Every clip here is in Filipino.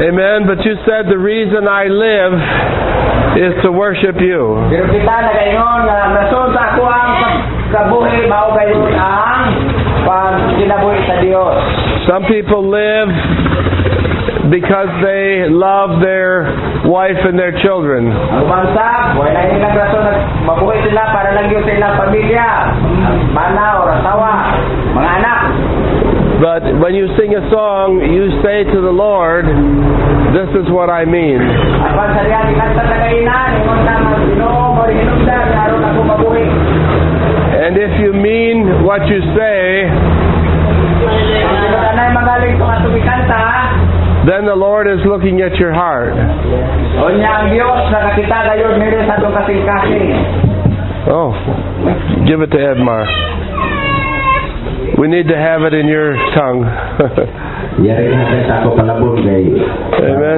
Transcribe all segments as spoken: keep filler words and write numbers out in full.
Amen. But you said the reason I live is to worship you. Pero kita nagayon nga rason sa ako ang pagkabuhi mao gayon ang pagkinabuhi sa Dios. Some people live because they love their wife and their children. Ang bansa, wala nilang rason na mabuhi sila para lang yun sa ilang pamilya, mana o asawa, mga anak. But when you sing a song, you say to the Lord, this is what I mean. And if you mean what you say, then the Lord is looking at your heart. Oh, give it to Edmar. We need to have it in your tongue. Amen.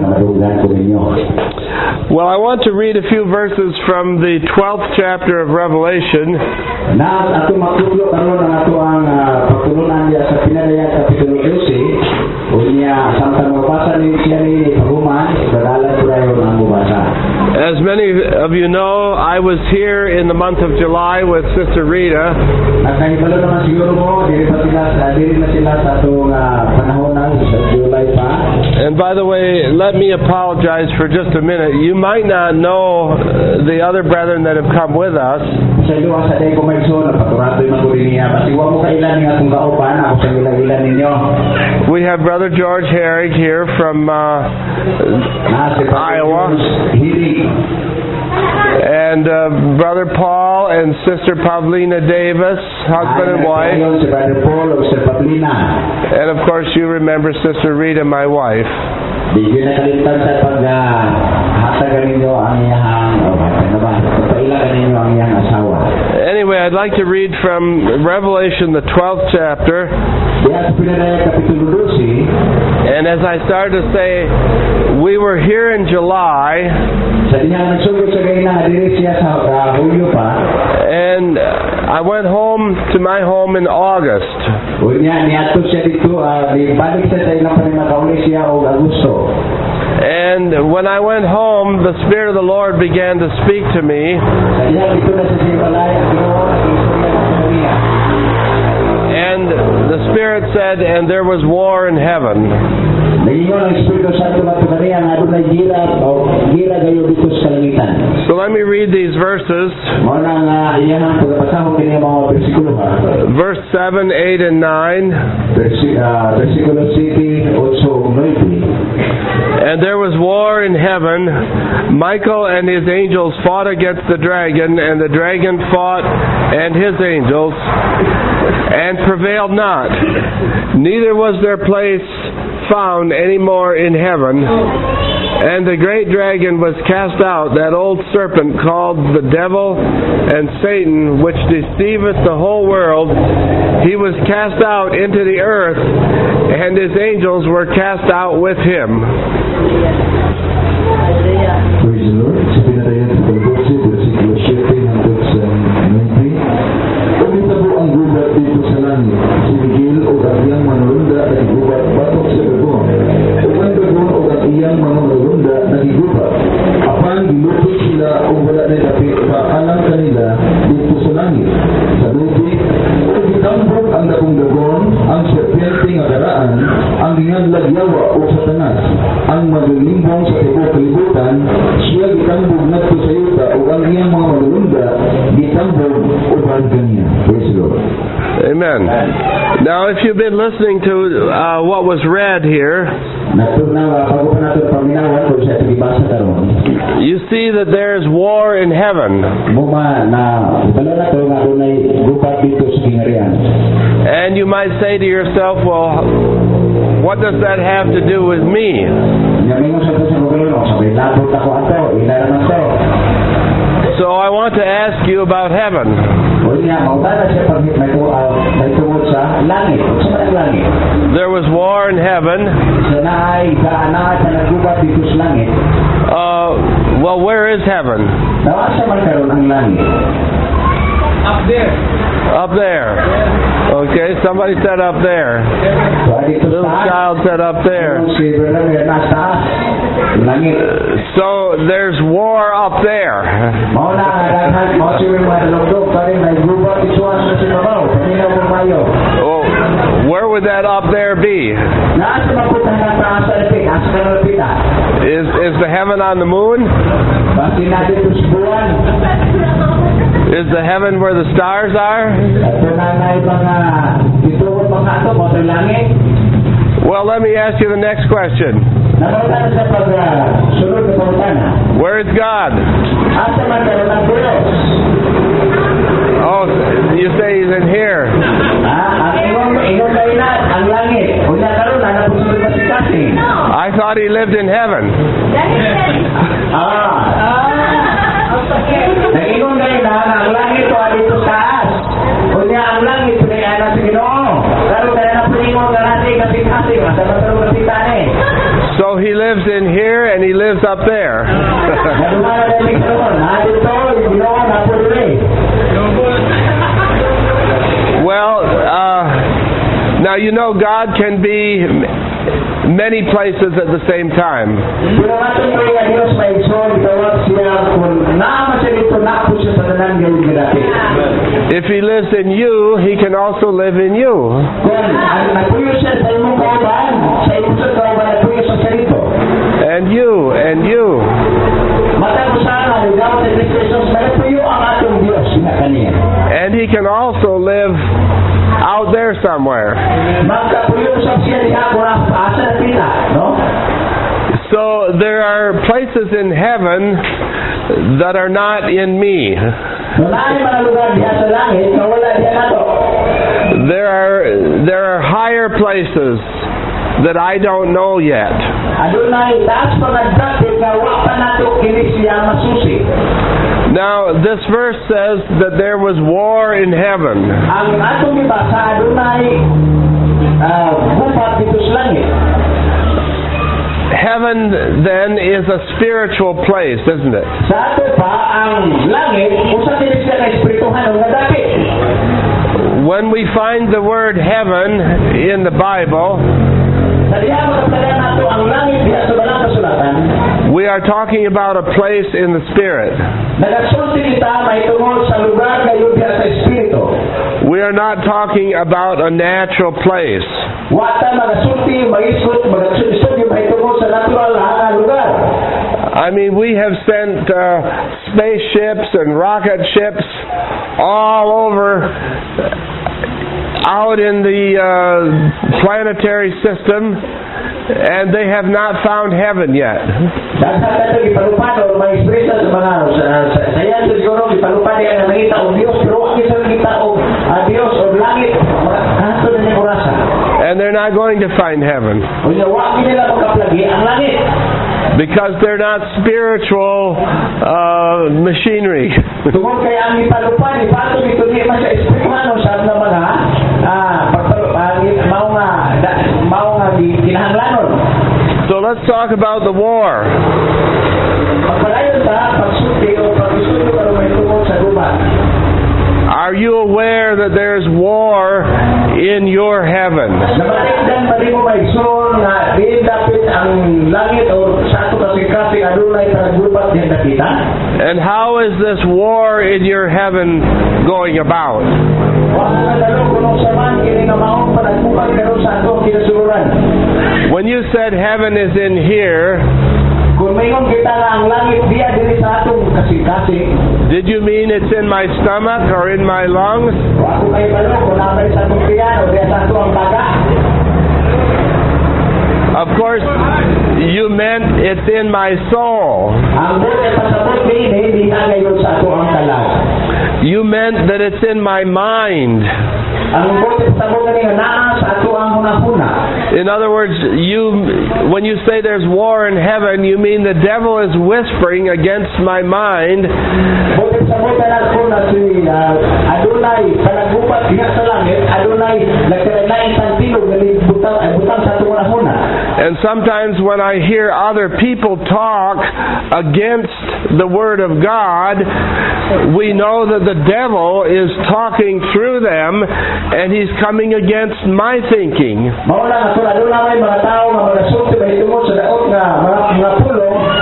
Well, I want to read a few verses from the twelfth chapter of Revelation. As many of you know, I was here in the month of July with Sister Rita. And by the way, let me apologize for just a minute. You might not know the other brethren that have come with us. We have Brother George Herrig here from uh, Iowa. And uh, Brother Paul and Sister Pavlina Davis, husband and wife. And of course you remember Sister Rita, my wife. Anyway, I'd like to read from Revelation, the twelfth chapter. And as I started to say, we were here in July. And I went home to my home in August. And when I went home, the Spirit of the Lord began to speak to me. And the Spirit said, and there was war in heaven. So let me read these verses. Verse seven, eight, and nine. And there was war in heaven. Michael and his angels fought against the dragon, and the dragon fought and his angels, and prevailed not. Neither was their place found any more in heaven. And the great dragon was cast out, that old serpent called the devil and Satan, which deceiveth the whole world. He was cast out into the earth, and his angels were cast out with him. Praise the Lord. Sa pinatayan sa Pagbusi, versikulo seven hanggang sa nineteen. Pagkita po ang gubat dito sa langit. Si Miguel o ang iyang manulunda nagigubat batok sa dagon. O ang dagon o ang iyang manulunda nagigubat. Apan gilupit sila o wala na dapit paalang kanila dito sa langit. Sa lupit, o gitambog ang dakong dagon, ang serpiente nga daraan, ang ginagladyawa o satanas, ang maglilimbong sa tibok kalibutan, siya gitambog ngadto sa yuta o ang iyang mga manulunda gitambog uban kaniya. Praise the Lord. Amen. Now, if you've been listening to uh, what was read here, you see that there is war in heaven. And you might say to yourself, well, what does that have to do with me? So I want to ask you about heaven. There was war in heaven. Uh, well, where is heaven? Up there. Up there. Okay, somebody said up there. Little child said up there. langit. So there's war up there. Mao na nga daghan mao si mga lugdog pa rin may gubat isuan sa sibabaw. Paminaw mo mayo. Oh, where would that up there be? Nasa maputan na taas sa lepit, nasa kanalapita. Is is the heaven on the moon? Bakit natin ito sa buwan? Is the heaven where the stars are? Ito na nga yung mga ituot mga ito, mao sa langit. Well, let me ask you the next question. Nakalatan sa pag-sunod na pangutana. Where is God? Asa man karoon ng Diyos? Oh, you say He's in here. Ah, ang ingon ingon kayo na, ang langit. O na karoon na, napusunod na si Kasi. I thought He lived in heaven. Ah. Nag-ingon kayo na, ang langit o dito sa taas. O niya, ang langit, pinayaan na si Ginoo. Karoon kaya na pingingon ka natin, kasi-kasi, asa man karoon kapitan eh. So He lives in here and He lives up there. Well, uh, now you know God can be many places at the same time. If He lives in you, He can also live in you. And you, and you. And He can also live out there somewhere. So there are places in heaven that are not in me. There are there are higher places that I don't know yet. Now, this verse says that there was war in heaven. Heaven, then, is a spiritual place, isn't it? When we find the word heaven in the Bible, we are talking about a place in the Spirit. We are not talking about a natural place. I mean, we have sent uh, spaceships and rocket ships all over out in the uh, planetary system, and they have not found heaven yet. And they're not going to find heaven. Because they're not spiritual uh, machinery. So let's talk about the war. Are you aware that there's war in your heaven? And how is this war in your heaven going about? When you said heaven is in here, did you mean it's in my stomach or in my lungs? Of course, you meant it's in my soul. You meant that it's in my mind. In other words, you, when you say there's war in heaven, you mean the devil is whispering against my mind. And sometimes when I hear other people talk against the Word of God, we know that the devil is talking through them and he's coming against my thinking.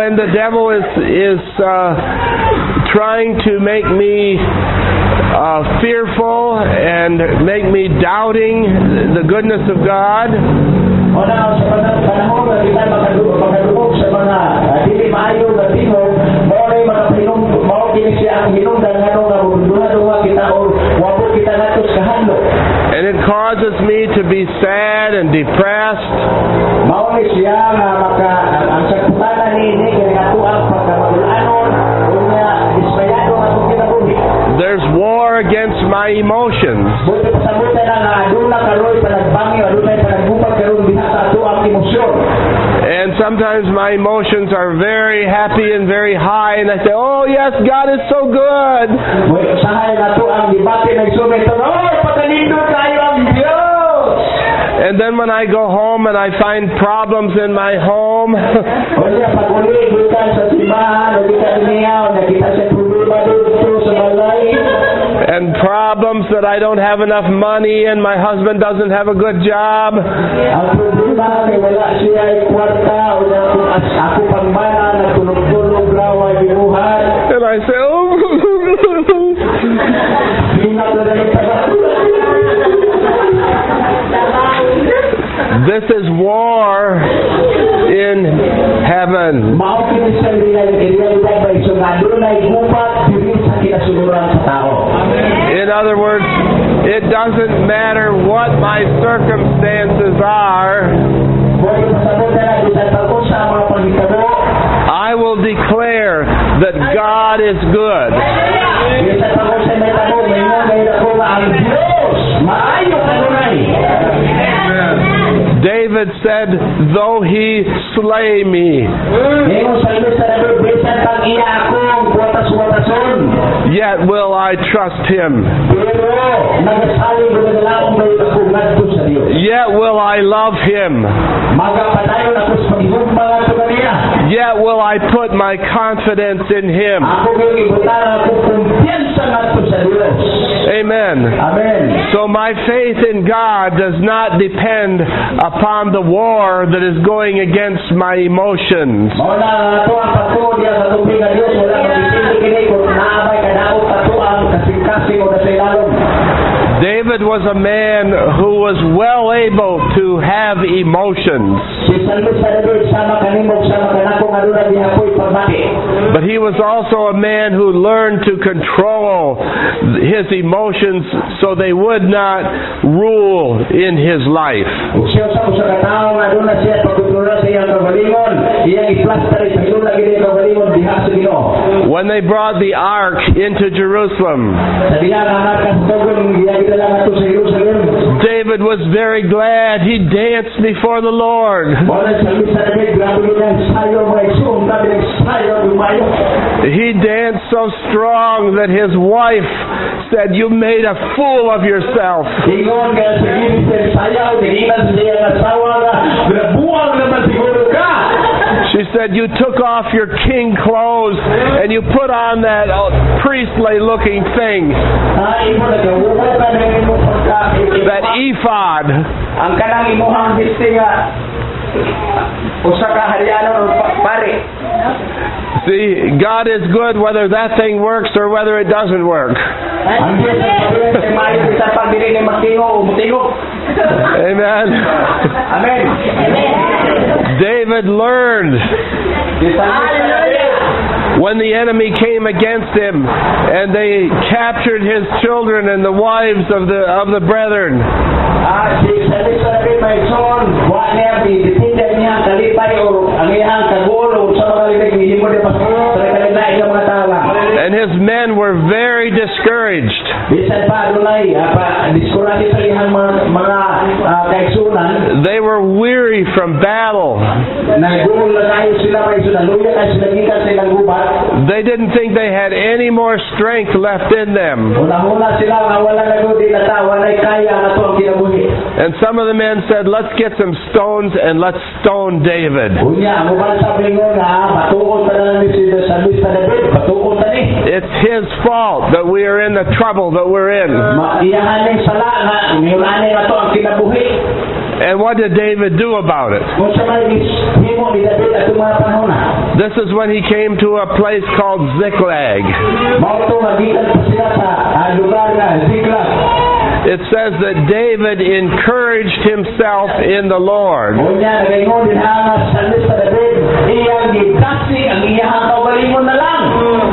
and the devil is is uh, trying to make me uh, fearful and make me doubting the goodness of God. O na sa panahon na kita makadugog sa mga dili maayo nga tingog, mao ay mga pinong mao kini siya ang hinungdan ngadto nga duha-duha kita o wapod kita ngadto sa handlo. And it causes me to be sad and depressed. Mao ni siya nga maka ang sakutana ni ni kini ato ang pagkamagulanon unya dismayado nga atong kinabuhi. There's war against my emotions. Buti pa sa buta na nga aduna karoy panagbangi aduna panagbupag karon diha sa ato ang emosyon. And sometimes my emotions are very happy and very high, and I say, "Oh yes, God is so good." Buti sahay nato ang debate nagsumit, "Oh, pagalindot kayo ang Dios." And then when I go home and I find problems in my home, Unya pag uli bukan sa simbahan, kita niya, nakita sa problema dito sa balay. and problems that I don't have enough money and my husband doesn't have a good job. Ang problema kay wala siya ay kwarta o na kung ako pambana na tulog-tulog raw ay binuhat. And I say, oh, this is war in heaven. In other words, it doesn't matter what my circumstances are, I will declare that God is good. David said, though he slay me, yet will I trust him. Yet will I love him. Yet will I put my confidence in him. Amen. Amen. So my faith in God does not depend upon the war that is going against my emotions. David was a man who was well able to have emotions. But he was also a man who learned to control his emotions so they would not rule in his life. When they brought the ark into Jerusalem, David was very glad. He danced before the Lord. He danced so strong that his wife said, "You made a fool of yourself." She said, "You took off your king clothes and you put on that priestly looking thing, that ephod." Ang kanang imuhang bistinga usa ka haryano pare. See, God is good whether that thing works or whether it doesn't work. Amen. Amen. David learned when the enemy came against him and they captured his children and the wives of the of the brethren. And his men were very discouraged. They were weary from battle. They didn't think they had any more strength left in them. And some of the men said, "Let's get some stones and let's stone David." It's his fault that we are in the trouble that we're in. And what did David do about it? Kung sa may himo ni David at mga panahon na, This is when he came to a place called Ziklag. mao to magitan pa sila sa ah, lugar na Ziklag. It says that David encouraged himself in the Lord. Unya nagaingon din hangas sa lista David, iyang gitasi ang iyang kaugalingon na lang.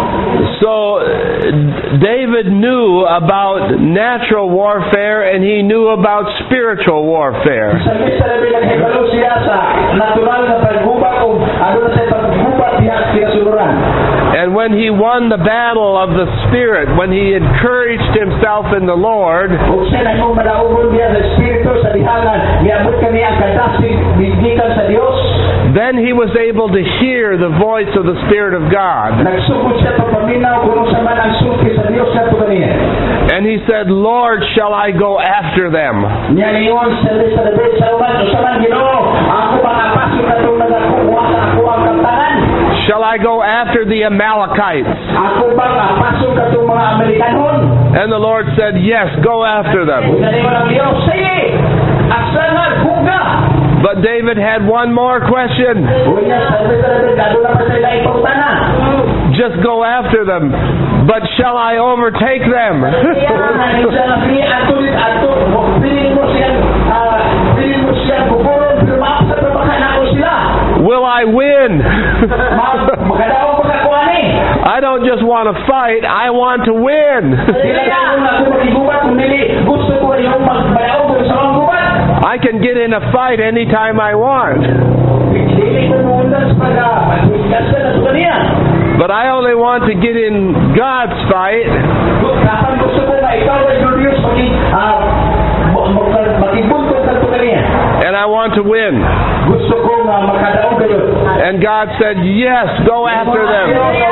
So David knew about natural warfare and he knew about spiritual warfare. Sa lista David naghibalo siya sa natural na paggubat o ano na sa paggubat diha sa kinasuluran. And when he won the battle of the Spirit, when he encouraged himself in the Lord, Kung siya na yung madaugon niya sa Espiritu sa dihangan, niabot kami ang kadasig bigikan sa Dios. then he was able to hear the voice of the Spirit of God. Nagsugod siya pagpaminaw kung sa man ang suki sa Dios na kaniya. And he said, Lord, shall I go after them? Niya ngayon sa lista David sa uman, sa man Ginoo, ako makapasok na itong nagakuha sa ako ang kaptanan. Shall I go after the Amalekites? Ako ba kapasok na itong mga Amerikanon? And the Lord said, yes, go after them. Ganyan ang Dios, sige, aksangan, buga. But David had one more question. Unya sa lista David, gado na pa sila ipagtana. Just go after them. But shall I overtake them? Kaya nga, isa na pili, ato, ato, pili mo siya, ah, pili mo siya, buburon, pero makasap na baka na ako sila. Will I win? Magkadaong pagkakuhan eh. I don't just want to fight, I want to win. Sila na kung ako magigubat, kung nili, gusto ko yung magbayaw kung sa mga gubat. I can get in a fight anytime I want. Dili ko muundas pagka, magbigas ka na sa kaniya. But I only want to get in God's fight. Kapan gusto ko na ikaw ay Julius, maging, ah, makibuntong ka sa kaniya. And I want to win. Gusto ko na makadaong kayo. And God said, yes, go after them.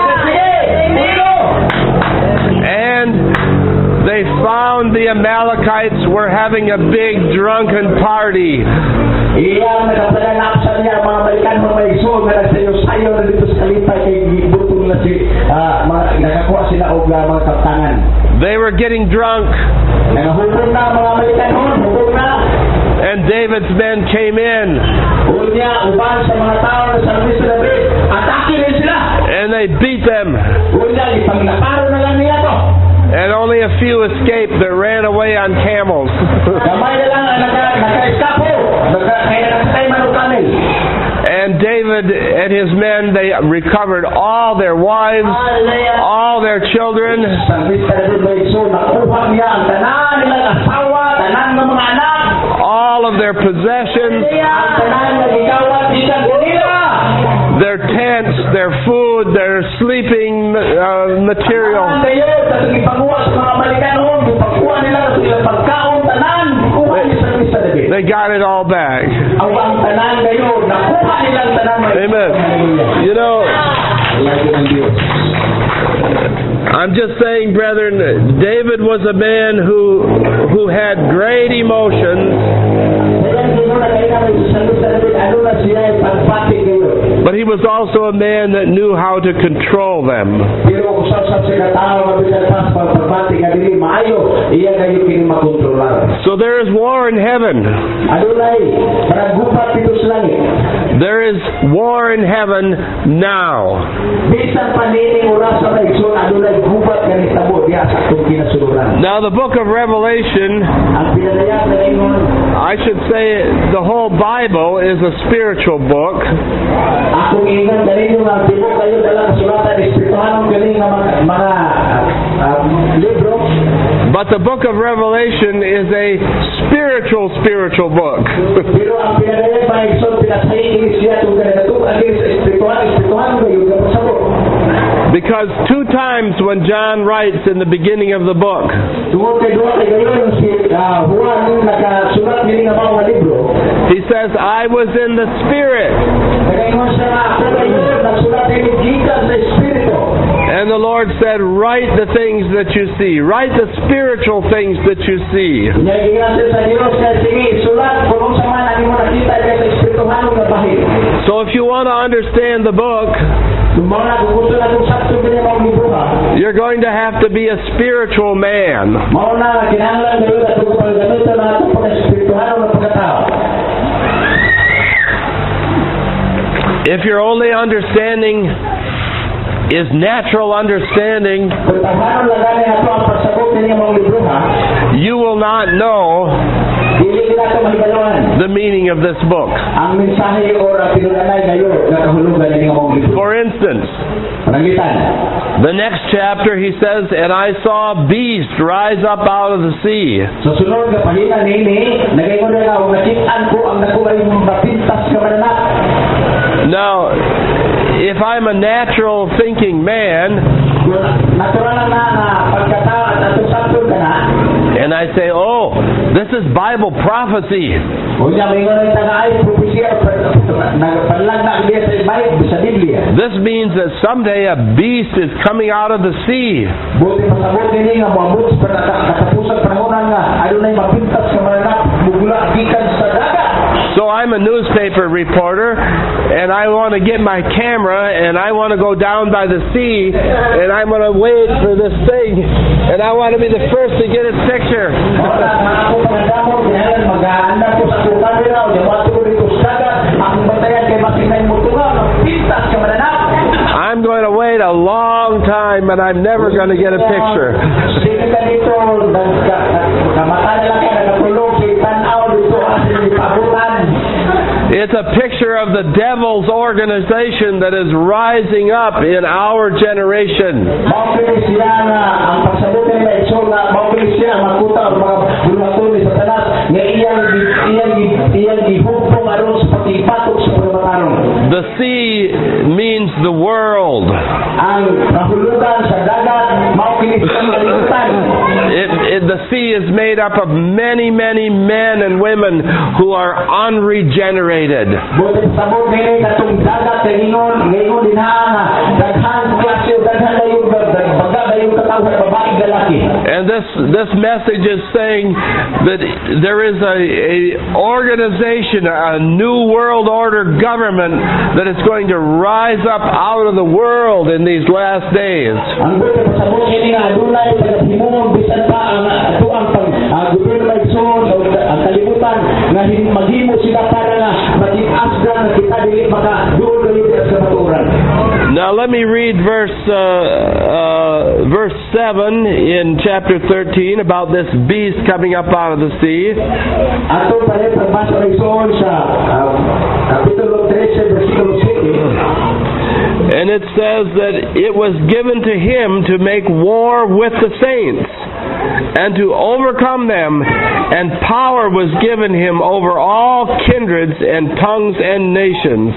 And they found the Amalekites were having a big drunken party. Iyang nakapalanap sa niya mga balikan mga maigsoon na nagsayo-sayo na dito sa kalipay kay gibutong na si ah, mga- nakakuha sila og ah, mga kaptanan. They were getting drunk. Nangahubog na mga balikan hon, hubog na. And David's men came in. Unya, uban sa mga tao na sa Luis David, atake rin sila. And they beat them. Unya, ipanglaparo na lang niya to. And only a few escaped that ran away on camels. Gamay na lang ang naka- naka-eskapo. Naka- Kaya nakasakay man og kamel. And David and his men, they recovered all their wives, all their children, Sa Luis David maigsoon, nakuha niya ang tanan nilang asawa, tanan ng mga anak. all of their possessions, Ang tanan na gigawat ikan nila. their tents, their food, their sleeping uh, material. Ang kayo, sa ipanguha sa mga balikanon, yung pagkuha nila sa ilang pagkaon, tanan, kuha niya sa Luis David. They got it all back. Ang ang tanan kayo, nakuha nilang tanan. Amen. You know, I'm just saying, brethren, David was a man who who had great emotions, but he was also a man that knew how to control them. So there is war in heaven. There is war in heaven now. Now the book of Revelation, I should say the whole Bible is a spiritual book. Akong ingat galing yung mga tibo kayo dalang sulatan espirituhanong galing ng mga, mga ah, libro. But the book of Revelation is a spiritual, spiritual book. Pero ang pinadayan pa yung pinasaying siya itong ganito ang espirituhan, espirituhanong kayo dapat sa book. Because two times when John writes in the beginning of the book, Tungkol kay duwa kay gayon si ah, Juan yung nakasulat nila ng mga libro. he says, I was in the Spirit. Nagayon siya na ako kayo nagsulat nila gikan sa espiritu. And the Lord said, write the things that you see. Write the spiritual things that you see. Nagayon sa Diyos kaya sige sulat kung sa man ang mo nakita kay sa espirituhanong na bahid. So if you want to understand the book, Kung mga gusto na kung sakto din ang mga libro ha. you're going to have to be a spiritual man. Mauna, kinahanglan kayo na kung paggamit na ito pag-espirituhan o pagkatao. if your only understanding is natural understanding, Kung tawharon lang gani ato ang pagsabot ninyo mga libro ha, you will not know dili din nato mahibaluan the meaning of this book. ang mensahe o ang pinunanay ngayon na kahulugan ninyo mga libro. For instance, Pananglitan. the next chapter he says, "And I saw a beast rise up out of the sea." Sa sunod nga pahina nini, nagayon na nga, nakit-an ko ang nakulay mapintas ka mananak. Now, if I'm a natural thinking man, Natural na nga pagkatao at atong sabton ka na, and I say, "Oh, this is Bible prophecy," unya may nga ita nga ay propesya nagpanlag na diya sa Bible sa Biblia. this means that someday a beast is coming out of the sea. Buti pasabot nini nga moabot sa katapusang panahonan nga adunay mapintas ka mananak mugula gikan sa dagat. So I'm a newspaper reporter, and I want to get my camera, and I want to go down by the sea, and I'm going to wait for this thing, and I want to be the first to get its picture. Ora nga ako pangandamon kinahalan mag-aanda ko sa kutan nila o yawato ko dito sa dagat ang batayan kay makinay mo tunga mapintas ka mananak. I'm going to wait a long time, and I'm never going to get a picture. Sige ka dito, kamatan lang ka nakatulog sa tanaw dito asin ipabutan. It's a picture of the devil's organization that is rising up in our generation. Maukilis siya nga ang pagsabot nila ito nga maukilis siya ang makuta ang mga bulaton ni Satanas nga iyang iyang iyang gihugpong aron sa pagkipatok sa pagmataron. The sea means the world. Ang kahulugan sa dagat maukilis siya ang kalibutan. It, it, the sea is made up of many, many men and women who are unregenerated. Buti sabot nila katong dagat kay ingon ngayon din ha nga daghan klase o daghan dayon baga dayon katawhan babae lalaki. And this this message is saying that there is a, a organization, a new world order government that is going to rise up out of the world in these last days. Ang buti pasabot nila nga adunay paghimuon bisan pa ang ato ang pag gobyerno ng igsoon ang kalibutan nga maghimo sila para nga maging asdan na kita dili maka duol sa baturan. Now let me read verse uh, uh, verse seven in chapter thirteen about this beast coming up out of the sea. Ato pala pagbasa ng igsoon sa uh, kapitulo thirteen versikulo seven. And it says that it was given to him to make war with the saints and to overcome them, and power was given him over all kindreds and tongues and nations.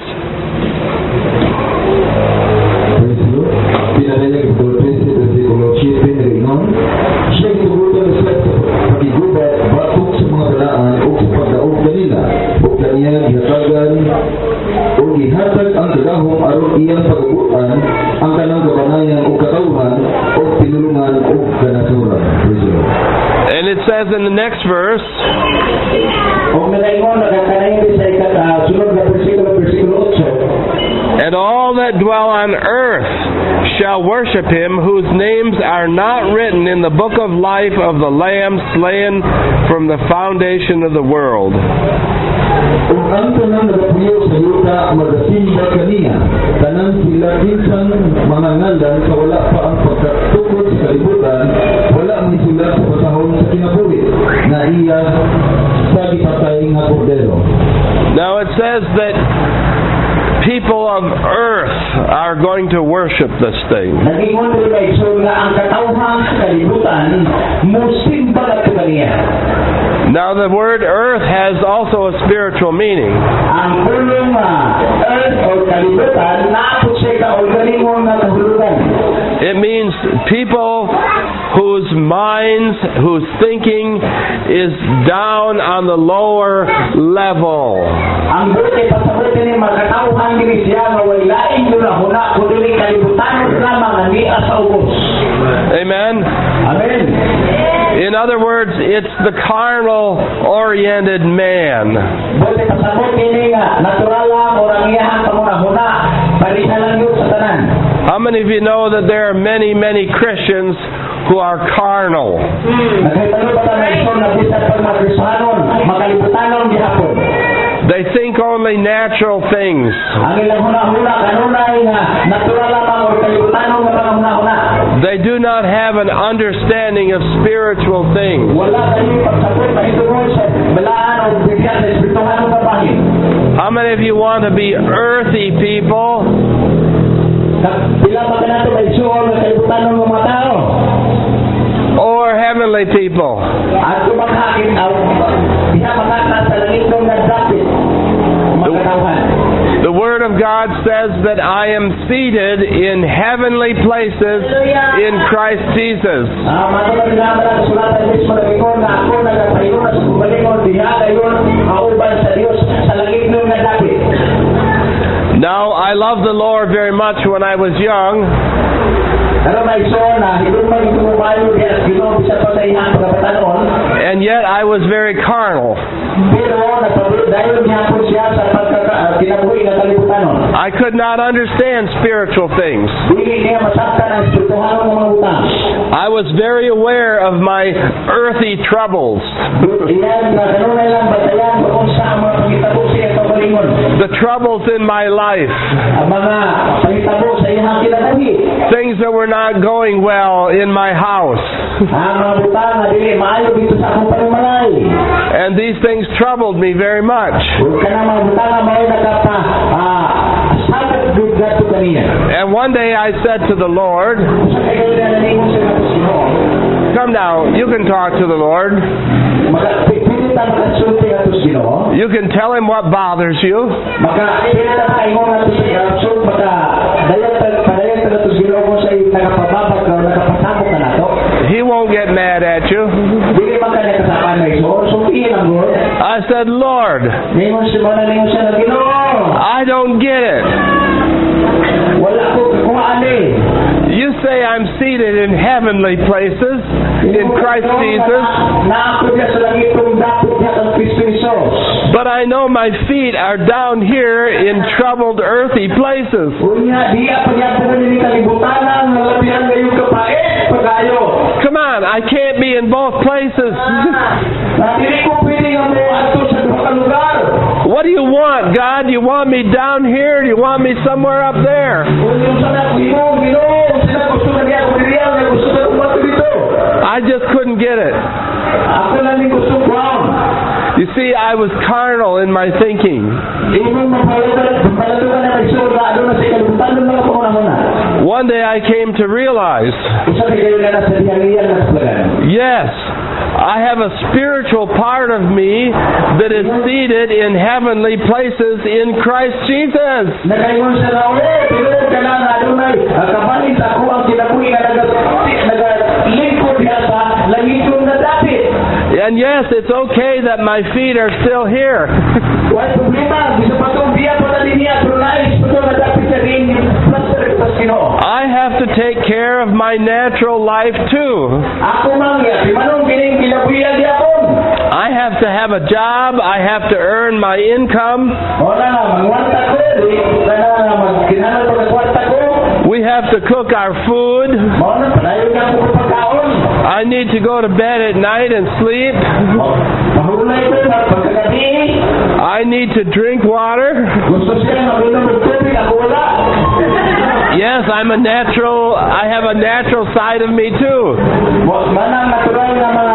Praise the Lord. Pinadala ng thirteen versikulo seven na ingon, siya gitugutan sa pagigubat batok sa mga balaan o sa pagdaog kanila o kaniya gihatagan o gihatag ang kagahom aron iyang pagabutan ang kanang kabanayan o katawhan o pinulungan o kanasuran. Praise the Lord. And it says in the next verse, O nalaingon nagkanayon din sa ikasunod na versikulo versikulo eight. and all that dwell on earth shall worship him, whose names are not written in the book of life of the Lamb slain from the foundation of the world. Kung ang tanang nagapuyo sa yuta magasimba kaniya, tanan sila kinsang mga ngalan sa wala pa ang pagkatukod sa kalibutan, wala man sila sa pasahon sa kinabuhi, na iya sa gipatay nga kordero. Now it says that people of earth are going to worship this thing. Nagingon din ba igsoon nga ang katawhan sa kalibutan musimba na ito kaniya. Now the word earth has also a spiritual meaning. Ang pulong uh, earth o kalibutan naapot sa ikaorganismo na kahulugan. It means people whose minds, whose thinking is down on the lower level. Ang buti pasabuti ni makatawhan din siya nga way lain yun na huna kundi kalibutan lamang ang di sa ubos. Amen? Amen. In other words, it's the carnal-oriented man. Buti pasabuti ni nga natural lang o rangiyahan pa muna huna parisa lang yun sa tanan. How many of you know that there are many, many Christians who are carnal? Nakahitalo ba tayo na ito na bisan pag magkristahanon, makalibutanong gihapon. They think only natural things. Ang ilang huna-huna kanunay nga natural lamang o kalibutanong nga mga huna-huna. They do not have an understanding of spiritual things. Wala kayo pagsapot na itungol sa balaan o bigyan sa espirituhan ng babahin. How many of you want to be earthy people? Bila pa ka nato may suol na kalibutanong ng mga tao. Or heavenly people? At kumakain ang diha makakita sa langit ng nagdapit. Magkatawhan. The Word of God says that I am seated in heavenly places in Christ Jesus. Ah, matulad nga ba ang sulatan mismo na ikaw na ako nagpahingon na sa kumalingon diha kayon mauban sa Dios sa langit ng nagdapit. Now, I loved the Lord very much when I was young, Pero may so na hidung man itong umayo diya Ginoo bisa pa sa iyang pagkapatanon. and yet I was very carnal. Pero nagpabot dahil gihapon siya sa pagkakinabuhi na kalibutanon. I could not understand spiritual things. Dili niya masaktan ang espirituhan ng mga utang. I was very aware of my earthy troubles, Iyan na kanunay lang batayan kung sa mga pangitabo siya sa kalingon. the troubles in my life, Ang mga pangitabo sa iyang kinabuhi. things that were not going well in my house. Ang mga butang na dili maayo dito sa akong panumalay. And these things troubled me very much. Huwag ka na mga butang na maayo nakapa sabat gato kaniya. And one day I said to the Lord, Sa kayo na naningon siya ng Ginoo. come now, you can talk to the Lord. Magpipilitan ka sulti ato sa Ginoo. You can tell him what bothers you. Magpipilitan ka ingon ato sa Ginoo. Maka dayon padayon ka ato sa Ginoo kung sa nakapababag ka o nakapasabot ka nato. He won't get mad at you. Dili man ka nakasapan na iso. Sultiin ang Lord. I said, Lord, Ningon siya mo na ningon siya ng Ginoo. I don't get it. Wala ko kuhaan eh. You say I'm seated in heavenly places in Christ Jesus, Naako niya sa langitong dapit niya kang Kristo Isos. but I know my feet are down here in troubled earthy places. Unya, diya pagyabuhan ni kalibutanan, nalapihan ngayong kapait, pagayo. Come on, I can't be in both places. Dili ko pwede nga mo ato sa duha ka lugar. What do you want, God? Do you want me down here? Do you want me somewhere up there? Unya, sana ko imo, Ginoo, sila gusto na niya, kung diriyan, na gusto na umato dito. I just couldn't get it. Ako lang yung gusto ko. You see, I was carnal in my thinking. Imong mapalagan, mapalagan na may sura, ano na sa kalibutanan mga pangunahuna. One day I came to realize, Isa na kayo na nasa dihang-iyan na sa yes, I have a spiritual part of me that is seated in heavenly places in Christ Jesus. Nakaingon siya na, "Oy, tinuod ka na na adunay, kabahin sa ako ang kinabuhi nga nagalingkod diha sa langitong na dapit." And yes, it's okay that my feet are still here. Wala problema, bisa pa itong diya pa na niya, pero nais pa ito na dapit sa rin yung plaster sa Ginoo. I have to take care of my natural life too. Ako man ya, di manong kining kinabuhian di akon. I have to have a job. I have to earn my income. Wala na, magwanta ko, di na magkinanan pa nagwanta ko. We have to cook our food. Mao na, padayon nga ako pagkaon. I need to go to bed at night and sleep. Mahulay ko na pagkagabi. I need to drink water. Gusto siya mag-inom ng tubig, ako wala. Yes, I'm a natural, I have a natural side of me too. Manang natural nga mga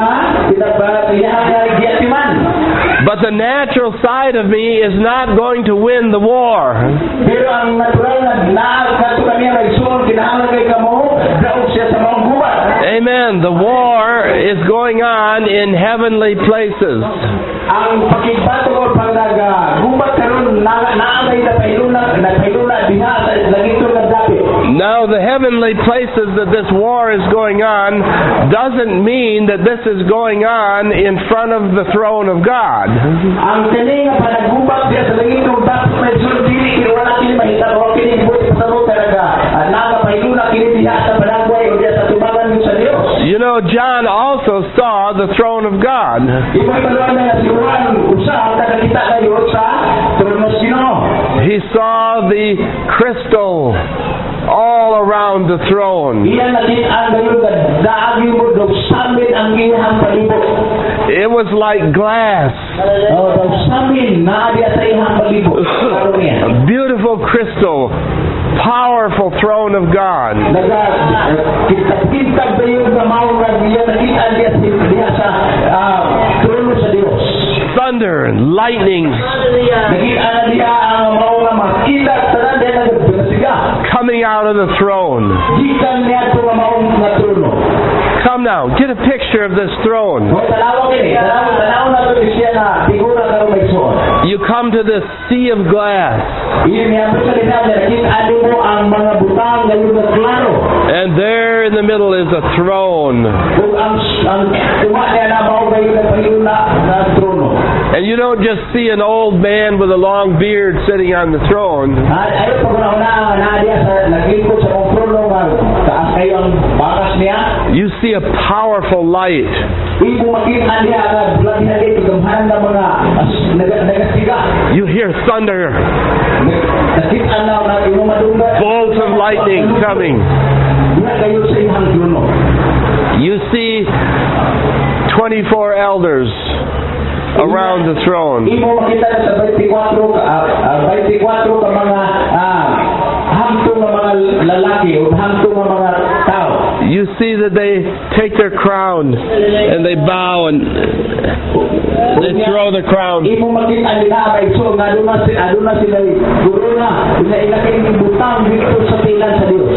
pinagpapiyatiman. But the natural side of me is not going to win the war. Pero ang natural na naagkato kaniya may suon, kinahalagay ka mo, daog siya sa mga gubat. Amen. The war is going on in heavenly places. Ang pagkibato o pagnagubat karon naagay na pailuna, na pailuna diha sa langitong nagdapit. Now, the heavenly places that this war is going on doesn't mean that this is going on in front of the throne of God. Ang kani nga panagubat diha sa langitong dapit may suon dili kini wala kini mahita o kini buti sa mo talaga. Naga pailuna kini diha sa panagway o diha sa tubangan sa Dios. You know, John also saw the throne of God. Ibang paluan na si Juan usa ang nakakita kayo sa trono sa Ginoo. He saw the crystal all around the throne. Iyan natin ang gayon na daagi mo dog samin ang iyang palibot. It was like glass. Oh, daw samin na diya sa ihang palibot. Karon niya. A beautiful crystal, powerful throne of God. Naga kita-kita ba yung gamawang niya nakita diya diya sa ah, trono sa Dios. Thunder and lightning Nakita na diya ang mga makita tanan diya nagsiga. coming out of the throne. Gikan niya ito nga maong nga trono. Come now, get a picture of this throne. O tanawa kini, tanawa tanawa na to siya na figura karon may suot. You come to this sea of glass, Iyon niya po sa linaw niya nakita ano mo ang mga butang ngayon na klaro. and there in the middle is a throne. Kung ang ang tuwa niya na mao ngayon na payuna na trono. And you don't just see an old man with a long beard sitting on the throne. Ay ayo pag una na diya sa naglingkod sa mong trono nga taas kayo ang bakas niya. You see a powerful light. Ibu makita niya nga bulan niya dito gamhanan ng mga naga- nagasiga. You hear thunder, Nakita na na imong madungga. bolts of lightning coming. Diya kayo sa ihang trono. You see twenty-four elders around the throne. Imo makita na sa twenty-four ka ah, ah, twenty-four ka mga ah, hamtong nga mga lalaki o hamtong nga mga tao. You see that they take their crown and they bow and they throw the crown. Imo makita nila may so nga aduna si aduna sila guro na ila ilagay ni butang dito sa pilan sa Dios.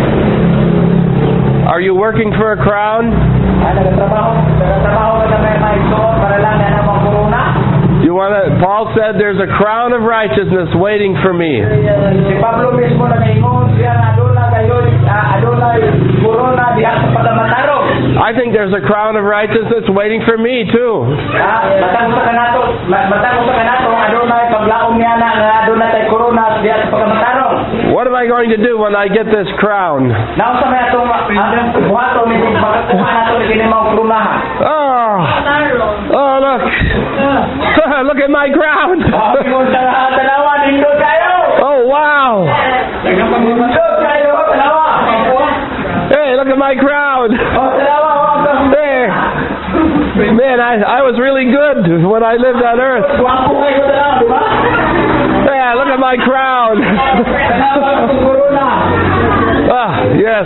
Are you working for a crown? Ay nagtrabaho, nagtrabaho ka na may so para lang na mga corona. You want to? Paul said, "There's a crown of righteousness waiting for me." Si Pablo mismo na ingon siya na aduna kayo aduna corona diha sa pagamatarong. I think there's a crown of righteousness waiting for me too. Ah, matang sa kanato, matang sa kanato aduna paglaom niya na nga aduna tay corona diha sa pagamatarong. What am I going to do when I get this crown? Naon sa may atong buhaton ni pagkuha nato ni kini mao krunahan. Oh, oh look, look at my crown. Abi mo sa tanawa nindot kayo. Oh wow. Nindot kayo tanawa. Hey, look at my crown. Oh tanawa There. Man, I, I was really good when I lived on earth. Guwapo kayo tanawa, di ba? Yeah, look at my crown. Tanawa sa corona. Ah, yes.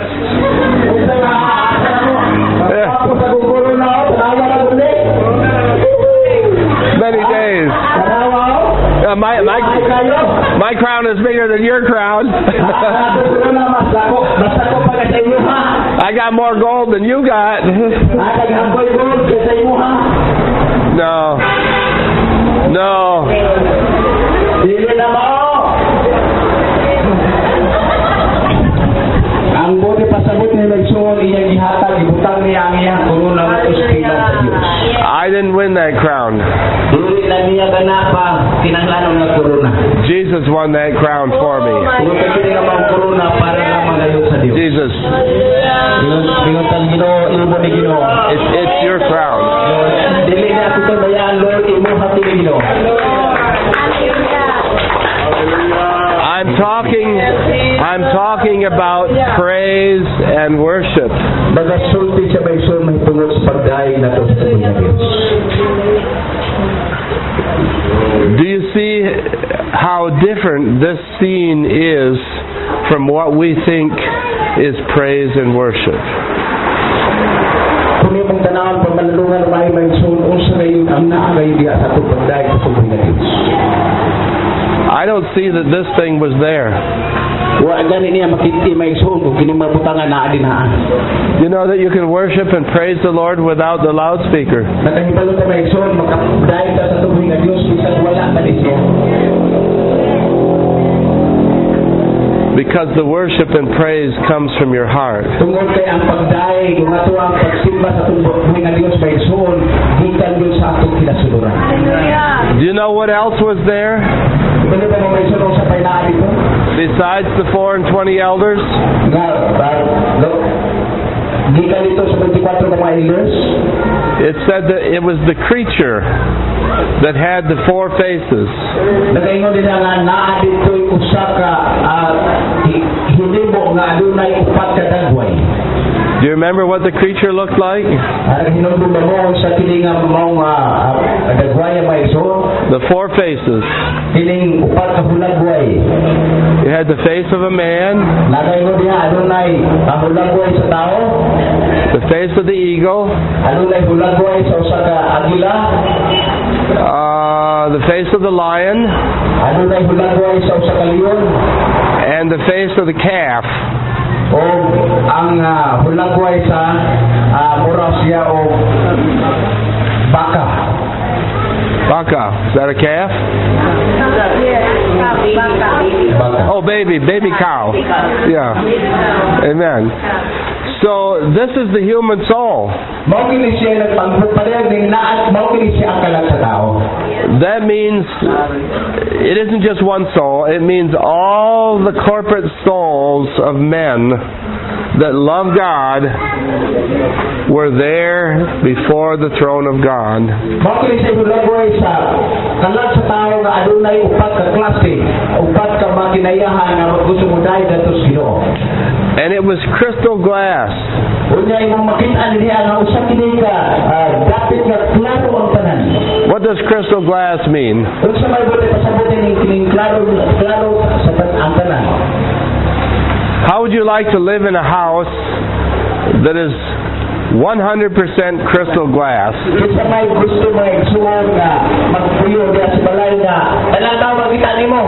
Guwapo sa corona, tanawa na guli. Many days. Tanawa. Uh, my my my crown is bigger than your crown. Corona mas lako, mas lako pa sa inyo ha. I got more gold than you got. Ay kaghamboy gold sa inyo ha. No. No. Dili na mao. Ang bodi pasabot ni Magsoon iyang gihatag ibutang niya ang iyang corona nga ospital sa Dios. I didn't win that crown. Dili na niya kana pa kinahanglan nga corona. Jesus won that crown for me. Kung kini nga mga corona para lang magayon sa Dios. Jesus, Pingutan Ginoo, imo ni Ginoo. it's, it's your crown. Dili na ako bayaan Lord imo hati ni Ginoo. I'm talking I'm talking about praise and worship. Magasulti siya may sun may tungod sa pagdaig nato sa Panginoon Dios. Do you see how different this scene is from what we think is praise and worship? Kung imong tanawon pagmalungan may may sun unsa may ang naa kay diya sa atong pagdaig sa Panginoon Dios. I don't see that this thing was there. Wa gani niya makiti may sun kung kini mabutangan naa dinaan. You know that you can worship and praise the Lord without the loudspeaker. Nakahibalo ta may sun makapagdaig ta sa tubig nga Dios bisan wala ka disyo. Because the worship and praise comes from your heart. Tungod kay ang pagdaig nga ato ang pagsimba sa tubig nga Dios may sun gikan gyud sa atong kinasuluran. Do you know what else was there? Kung ba mo may sun sa painaan dito? Besides the four and twenty elders? Nga, ba, gikan dito sa twenty-four ka mga elders. It said that it was the creature that had the four faces. Nagaingon din nga naa dito'y usa ka uh, hinimo nga adunay upat ka dagway. Do you remember what the creature looked like? Ang hinundog na mo sa kiling nga mong uh, dagwaya may so. The four faces. Kiling upat ka hulagway. You had the face of a man, Nagay mo diha adunay ang hulagway sa tao. the face of the eagle, Adunay hulagway sa usa ka agila. uh, the face of the lion, Adunay hulagway sa usa ka leon. and the face of the calf. O ang uh, hulagway sa uh, mura siya o baka. Baka. Is that a calf? Baka. Oh, baby, baby cow. Yeah. Amen. So this is the human soul. Mao kini siya nagpagpapalaya ning naat mao kini siya ang kalat sa tao. That means it isn't just one soul. It means all the corporate souls of men that love God were there before the throne of God. Mao kini siya hulagway sa kalat sa tao nga adunay upat ka klase, upat ka makinayahan nga gusto mo dai datos Ginoo. And it was crystal glass. Unya imong makita niya nga usa kini ka dapit nga klaro ang tanan. What does crystal glass mean? Unsa may bote pasabote ning kining klaro klaro sa ang tanan. How would you like to live in a house that is one hundred percent crystal glass? Unsa may gusto mo igsuon nga magpuyo diha sa balay nga tanan tawo makita nimo.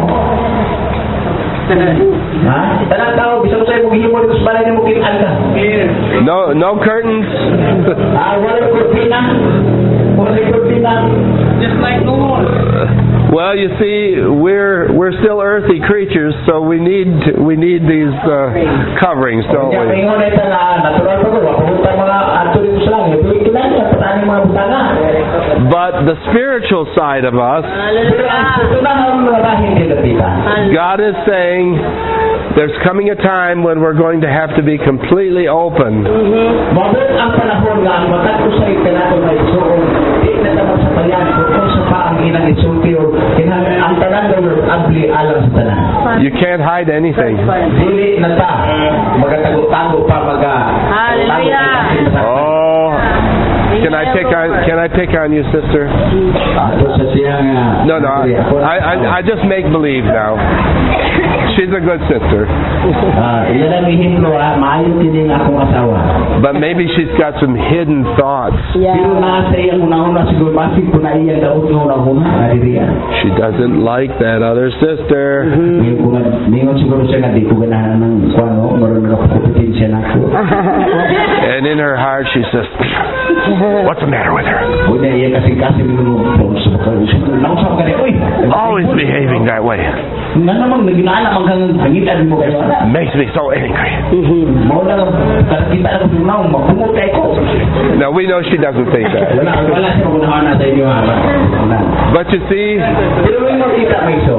Ha? Tanan tawo bisag say mo gihimo sa balay nimo kitaan ka. No, no curtains. Ah, wala kurtina. Wala kurtina. Just like the Lord. Well, you see, we're we're still earthly creatures, so we need we need these uh, coverings, don't Kaya we? ingon ito na natural pa ko, papunta mga ato dito sa langit. Tuloy kailan yan, patani mga butana. But the spiritual side of us, Pero ang tunahang mga bahin kinapitan. God is saying there's coming a time when we're going to have to be completely open. Mabot ang panahon nga ang makat ko sa ikanato na isuong di na naman sa payan kung sa pa ang inang isulti o kinahanglan ang tanan daw abli alam sa tanan. You can't hide anything. Dili na ta magatago-tago pa maga. Hallelujah. Oh, can I pick on can I pick on you, sister? Ato sa siyang ah, No, no, I I, I just make believe now. She's a good sister, Ah, iyan ang hihimlo ah, maayo kini nga akong asawa. but maybe she's got some hidden thoughts. Pero na sa iyang una-una siguro basig ko na iyang daot nga una-una adiriya. She doesn't like that other sister. Ngayon ko na ningon siguro siya nga di ko ganahan ng kuano maroon na kapupitin siya nako. And in her heart she says, what's the matter with her? Unya iya kasi kasi minulong sa bakal. Nausap ka rin, uy. Always behaving that way. Nga namang naginaan ang hanggang hangitan mo kayo. Makes me so angry. Mau na kita na kung naong mapungot kayo ko. Now we know she doesn't think that. Wala, wala siya magunahan na sa inyo ha. Wala. But you see, Pero may makita may so.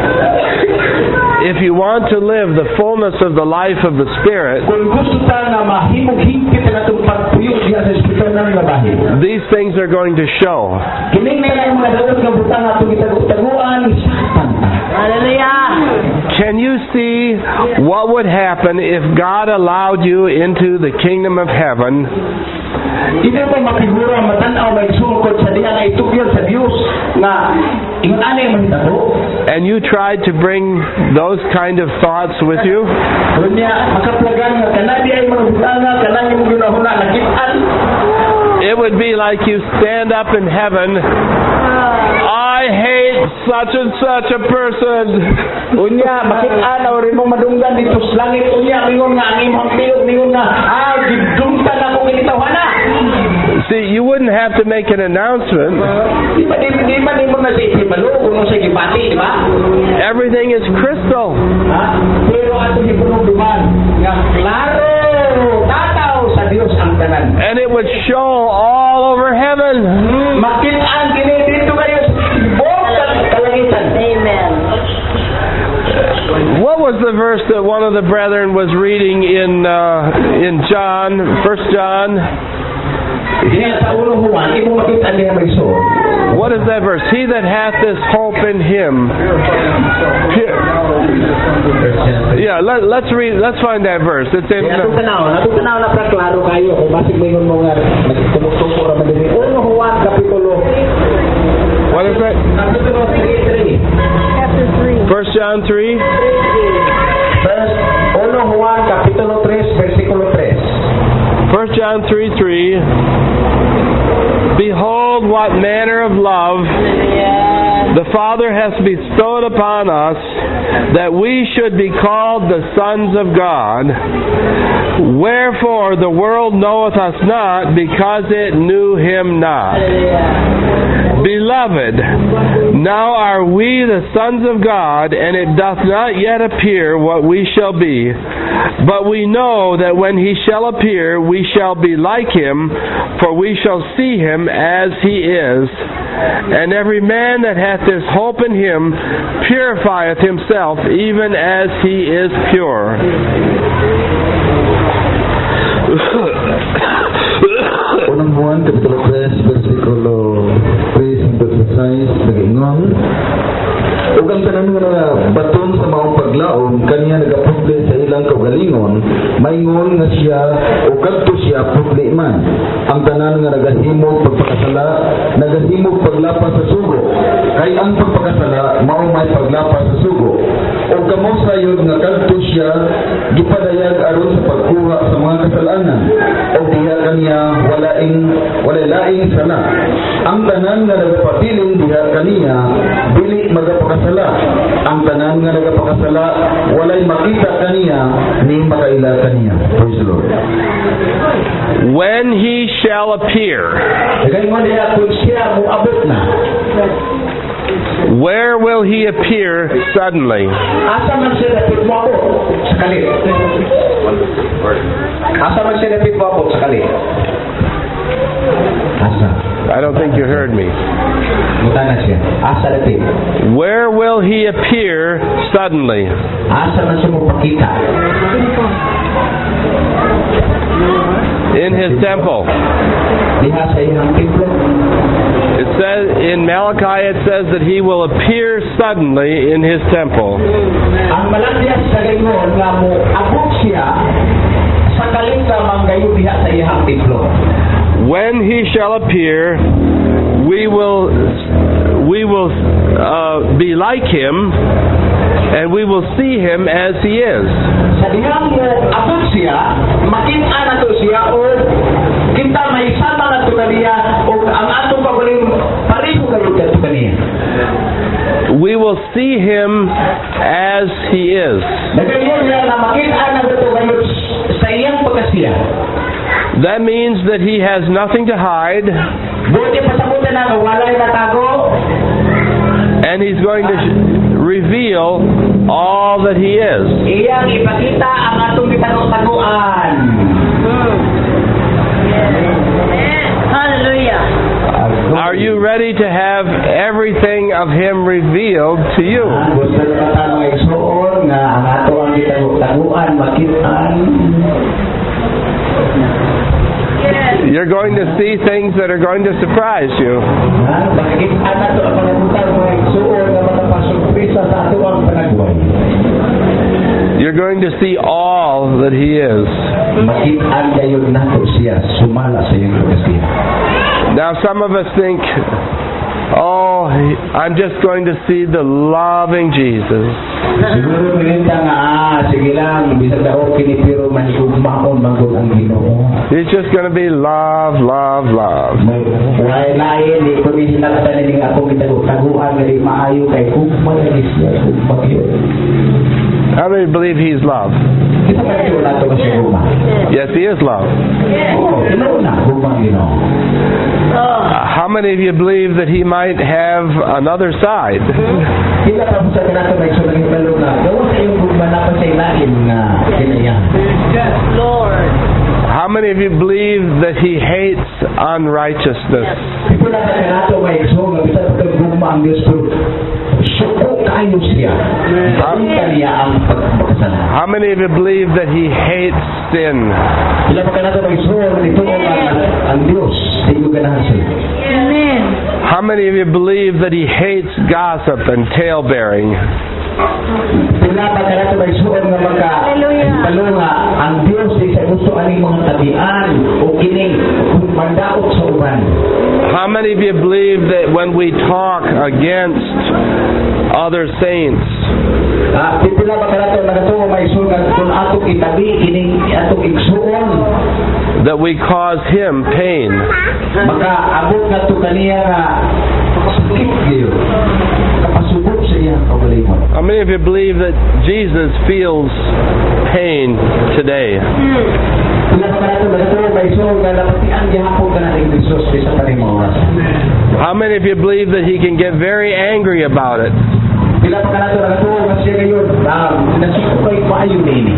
if you want to live the fullness of the life of the Spirit, Kung gusto ta na mahimog hingpit na itong pagpuyo diya sa espiritu ng labahin. these things are going to show. Kining na yung mga daot nga butang atong gitagutaguan, sakpan ta. Hallelujah. Can you see what would happen if God allowed you into the kingdom of heaven Hindi ko mapigura matanaw may sungkod sa diya nga itugyan sa Dios nga ingon anay mahitabo. and you tried to bring those kind of thoughts with you? Unya makaplagan nga kanadi ay mga butanga kanang imong ginahuna nakitaan. It would be like you stand up in heaven. I hate such and such a person. Unya makitaan aw rin mong madunggan dito sa langit unya mingon nga ang imong tiyog mingon nga ah gidungtan ako kinitawhana. See, you wouldn't have to make an announcement. Di ba di, di ba di mo na sa ipalo kung sa gibati di ba? Everything is crystal. Ha? Pero ato gipunog duman nga klaro tataw sa Dios ang tanan. And it would show all over heaven. Makitaan kini dito kayo buong kalangitan. Amen. What was the verse that one of the brethren was reading in uh, in John, First John? Diya sa ulo Juan, imo makita diha may so. what is that verse? He that hath this hope in him. Yeah, let, let's read. Let's find that verse. It's in. Kaya itong tanaw, natong tanaw na pra klaro kayo kung basig mo yung mga nagtumuktong ko naman din. Uno Juan Kapitulo. What is that? Kapitulo three. Chapter three. First John three. First, Uno Juan Kapitulo three, versikulo three. First John three three. Behold, what manner of love the Father has bestowed upon us, that we should be called the sons of God. Wherefore the world knoweth us not, because it knew him not. Beloved, now are we the sons of God, and it doth not yet appear what we shall be. But we know that when he shall appear, we shall be like him, for we shall see him as he is. And every man that hath this hope in him purifieth himself, even as he is pure. Unang Juan, Kapitulo three, versikulo three hanggang six, nag-ingon, ug ang tanan nga baton sa maong paglaom, kaniya nagapuble sa ilang kaugalingon, maingon nga siya, o kadto siya puble man. Ang tanan nga nagahimog pagpakasala, nagahimog paglapas sa sugo. Kay ang pagpakasala, mao may paglapas sa sugo. O kamo sayod nga kadto siya, gipadayag aron sa pagkuha sa mga kasalanan. O diha kaniya walaing walalaing sala. Ang tanan nga nagapabiling diha kaniya, dili magapakasala. Ang tanan nga nagapakasala, walay makita kaniya, ni makaila kaniya. Praise the Lord. When he shall appear. Kaya mo diha kung siya muabot na. Where will he appear suddenly? Asa man siya dapit mo ako sa kalit. Asa man siya dapit mo ako sa kalit. Asa. I don't think you heard me. Mutana siya. Asa dapit. Where will he appear suddenly? Asa man siya magpakita. In his temple. Diha sa iyang templo. It says in Malachi, it says that he will appear suddenly in his temple. Ang malandias sa gayon nga mo abot siya sa kalit sa manggayo diha sa iyang templo. When he shall appear, we will we will uh, be like him, and we will see him as he is. Sa dihang mo abot siya, makita na to siya o kita may sama na to kaniya o ang atong pagaling pareho kayo ka to kaniya. We will see him as he is. Nagayon niya na makita na to kayo sa iyang pagkasiya. That means that he has nothing to hide, Buti pasabutan na walay natago. and he's going to sh- reveal all that he is. Iyang ipakita ang atong gitago-taguan. Hallelujah. Are you ready to have everything of him revealed to you? Gusto na tanong ay suon nga ang ato ang gitago-taguan makitaan. You're going to see things that are going to surprise you. Makikitaan na to ang panagutan mo ay suon nga matapasurpresa sa ato ang panagbuhay. You're going to see all that he is. Makitaan kayo nato siya sumala sa iyong pagkasiya. Now, some of us think, oh, I'm just going to see the loving Jesus. Siguro mininda nga, ah, sige lang, bisag daw kinipiro man igugmaon manggod ang Ginoo. It's just going to be love, love, love. May way lain, di ko ni hinakatan ni nga akong gitago-taguan nga di maayo kay kugma na siya, kugma yun. How many believe he's love? Kita pa kayo nato kasi kugma. Yes, he is love. Oo, Ginoo na, kugma ang Ginoo. Uh, how many of you believe that he might have another side? Kita pa sa kanato may sunang ibalo na, gawa sa iyong kugma na pa sa ilalim nga kinayan. Yes, Lord. How many of you believe that he hates unrighteousness? People na sa kanato may so nga bisag pa kugma ang Diyos pero suko kayo siya. Gawin ka niya ang pagkasalanan. How many of you believe that he hates sin? Sila pa kanato may so nga nito ang ang Diyos sa iyong ganahan siya. Amen. Amen. How many of you believe that He hates gossip and tale-bearing? Pila pa ka nato maisuon nga magka Hallelujah. talunga ang Dios di sa gusto aning mga tabian o kining mandaot sa uban. How many of you believe that when we talk against other saints, Ah, pila pa ka nato nagatungo maisuon nga kung atong itabi kining atong igsuon that we cause Him pain? maka abot nato kaniya nga sakit gyud. Kapasubok sa iyang kaugalingon. How many of you believe that Jesus feels pain today? Pila pa ka nato nagatungo maisuon nga napatian gihapon ka nating Dios sa panimawas. How many of you believe that He can get very angry about it? Pila pa ka nato nagatungo nga siya ngayon um, nagsukay maayo nini.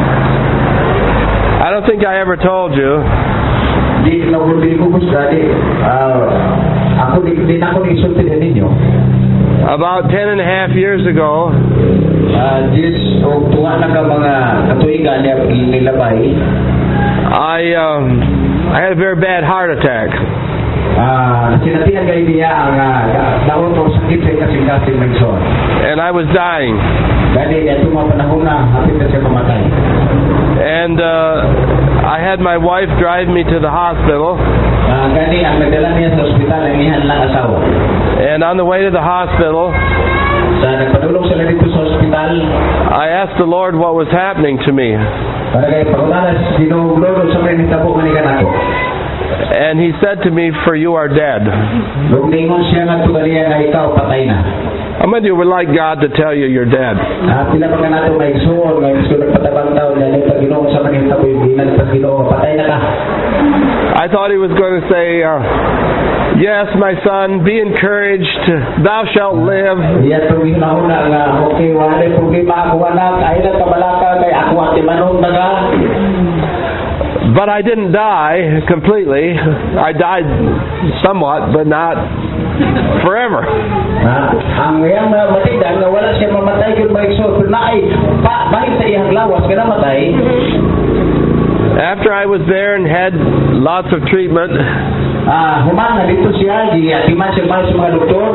I don't think I ever told you, Di na ko di ko gusto di ah ako di di na ko ni sulti ninyo. about ten and a half years ago, Ah dis o tunga na ka mga katuigan niya nilabay. I um, I had a very bad heart attack. Ah sinatihan kay niya ang daon o sakit sa kasing-kasing menson. And I was dying. Gani niya tuma panahon na hapit na siya mamatay. And uh, I had my wife drive me to the hospital. Ah gani ang nagdala niya sa ospital ang ihan lang asawa. And on the way to the hospital, Sa nagpadulong sila dito sa ospital, I asked the Lord what was happening to me. para kay pagkunalas ginuglolo sa may nitabo manikan ako. And He said to me, "For you are dead." Lugningon siya nga tugaliya nga ikaw patay na. How many of you would like God to tell you you're dead? Ah, pila pa ka nato may igsuon, may igsuon nagpatabang taon na nagpag-ginoo sa maning taboy, di na nagpag-ginoo, patay na ka. I thought He was going to say, uh, "Yes, my son, be encouraged. Thou shalt live." Iya tuwing nauna nga, okay, wala problema ako anak, ay na kabalaka kay ako at imanong daga. But I didn't die completely. I died somewhat, but not forever. Ha? Ang iyang uh, matigdan nga wala siya mamatay kung may igsuon, pero na ay, pa, bahit sa iyang lawas, ka namatay. After I was there and had lots of treatment, Ah, humana dito siya, di atiman siya mahal sa mga doktor.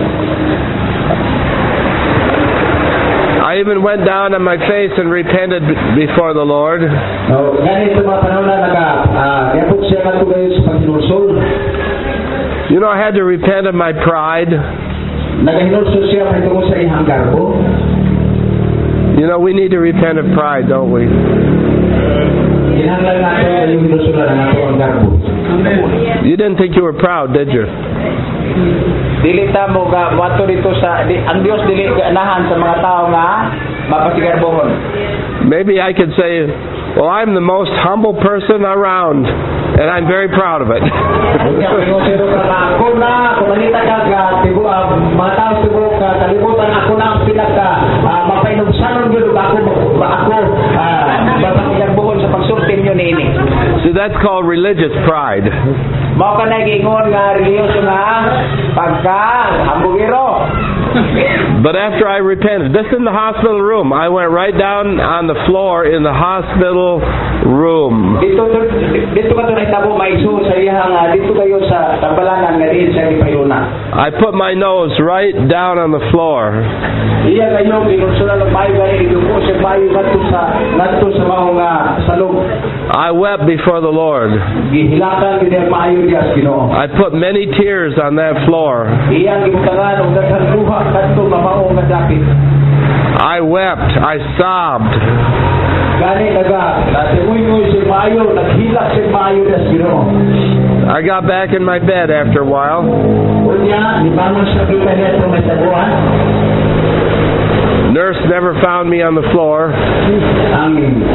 I even went down on my face and repented b- before the Lord. No, ganito mga panahon na naga, ah, yabot siya nga tugayo sa paghinulsol. You know, I had to repent of my pride. Nagahinulsol siya may tungo sa iyang garbo. You know, we need to repent of pride, don't we? Kinahanglan nato nga yung hinulsolan ang ato ang garbo. You didn't think you were proud, did you? Dili ta mo ga wato dito sa di, ang Dios dili ganahan sa mga tao nga mapasigarbohon. Maybe I could say, well, I'm the most humble person around, and I'm very proud of it. Kaya pinusiro ka na ako na, kumanita ka ka, tibo, uh, mga tao tibo ka, kalimutan ako na ang pinaka uh, mapainugsanon yun, ako, ako, uh, mapasigarbohon sa pagsultin yun ini. See, that's called religious pride. Mao ka na giingon nga religious nga pagka hambugiro. But after I repented, this in the hospital room, I went right down on the floor in the hospital room. Dito dito ka to nahitabo maigsoon sa iyang uh, dito kayo sa tambalanan nga diin sa ipayuna. I put my nose right down on the floor. Iya kayo ginulsulan ng bayo gani iduko sa bayo ngadto sa ngadto sa mao nga salog. I wept before the Lord. Gihilakan gid ang maayo dias Ginoo. I put many tears on that floor. Iyang gibutangan og daghang luha kadto mamao nga dapit. I wept. I sobbed. Gani naga natimoy-moy sa maayo naghilak sa maayo dias Ginoo. I got back in my bed after a while. Unya ni bangon sa kita niya sa masabuan. Nurse never found me on the floor. Ang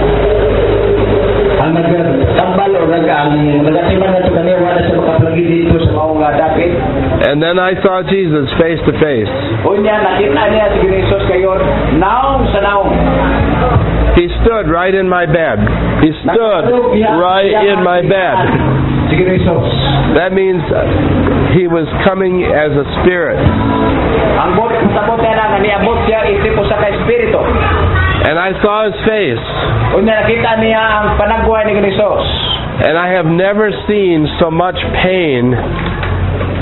ang nagtambal o nag ang nagatiman na ito kaniya wala sa makaplagi dito sa mga nga dapit. And then I saw Jesus face to face. Unya nakita niya si Jesus kayo naong sa naong. He stood right in my bed. He stood right in my bed. Si Jesus. That means he was coming as a spirit. Ang bot sabot niya nga niabot siya isip sa ka espiritu. And I saw his face. Unya nakita niya ang panagbuhay ni Jesus. And I have never seen so much pain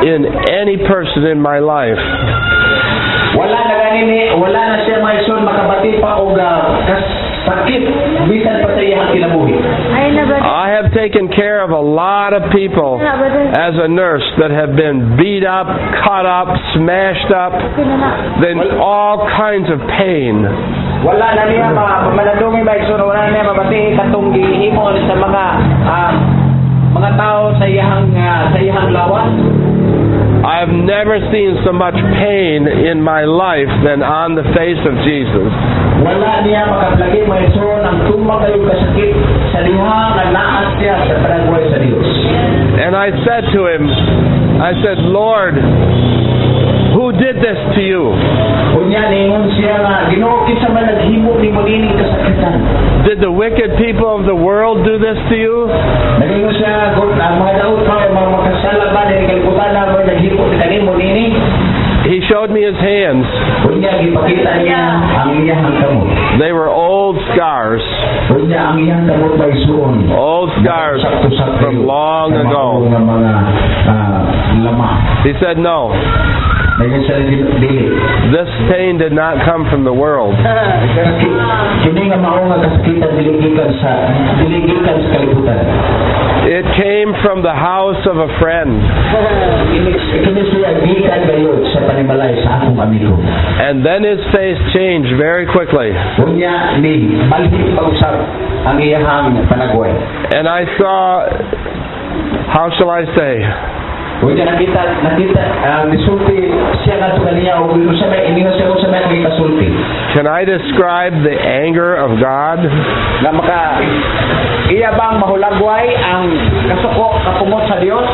in any person in my life. Wala na ganini, wala na siya maison makabati pa og uh, sakit bisan pa sa iyang kinabuhi. Ay, na brother. I have taken care of a lot of people Na brother. as a nurse that have been beat up, cut up, smashed up, Okay na na. then all kinds of pain. Wala na niya ma manadungi maison, wala na niya mabati katong gihimo sa mga ah, mga tao sa iyang uh, sa iyang lawas. I have never seen so much pain in my life than on the face of Jesus. Wala niya makaplagi maison ang tumang kayong kasakit sa dihang na naas siya sa panagbuhay sa Dios. And I said to him, I said, Lord, who did this to you? Unya ningon siya nga Ginoo kinsa man naghimo nimo nining kasakitan. Did the wicked people of the world do this to you? Nagingon siya gud ang mga daot pa mga makasala ba ni kalibutan na mo naghimo ni kanimo nini. He showed me his hands. Unya gipakita niya ang iyang kamot. They were old scars. Unya ang iyang kamot bay suon. Old scars from long ago. Nga mga ah, lama. He said, no, Nagingon siya dili. this pain did not come from the world. Kini nga mao nga kasakitan dili gikan sa dili gikan sa kalibutan. It came from the house of a friend. Kini siya gikan gayud sa panimalay sa akong amigo. And then his face changed very quickly. Unya ni balhi pag-usap ang iyang panagway. And I saw, how shall I say, Unya nakita nakita ang disulti siya nga sa kaniya o kung siya may iningon siya kung siya may pasulti. can I describe the anger of God? Nga maka iya bang mahulagway ang kasuko kapumot sa Dios?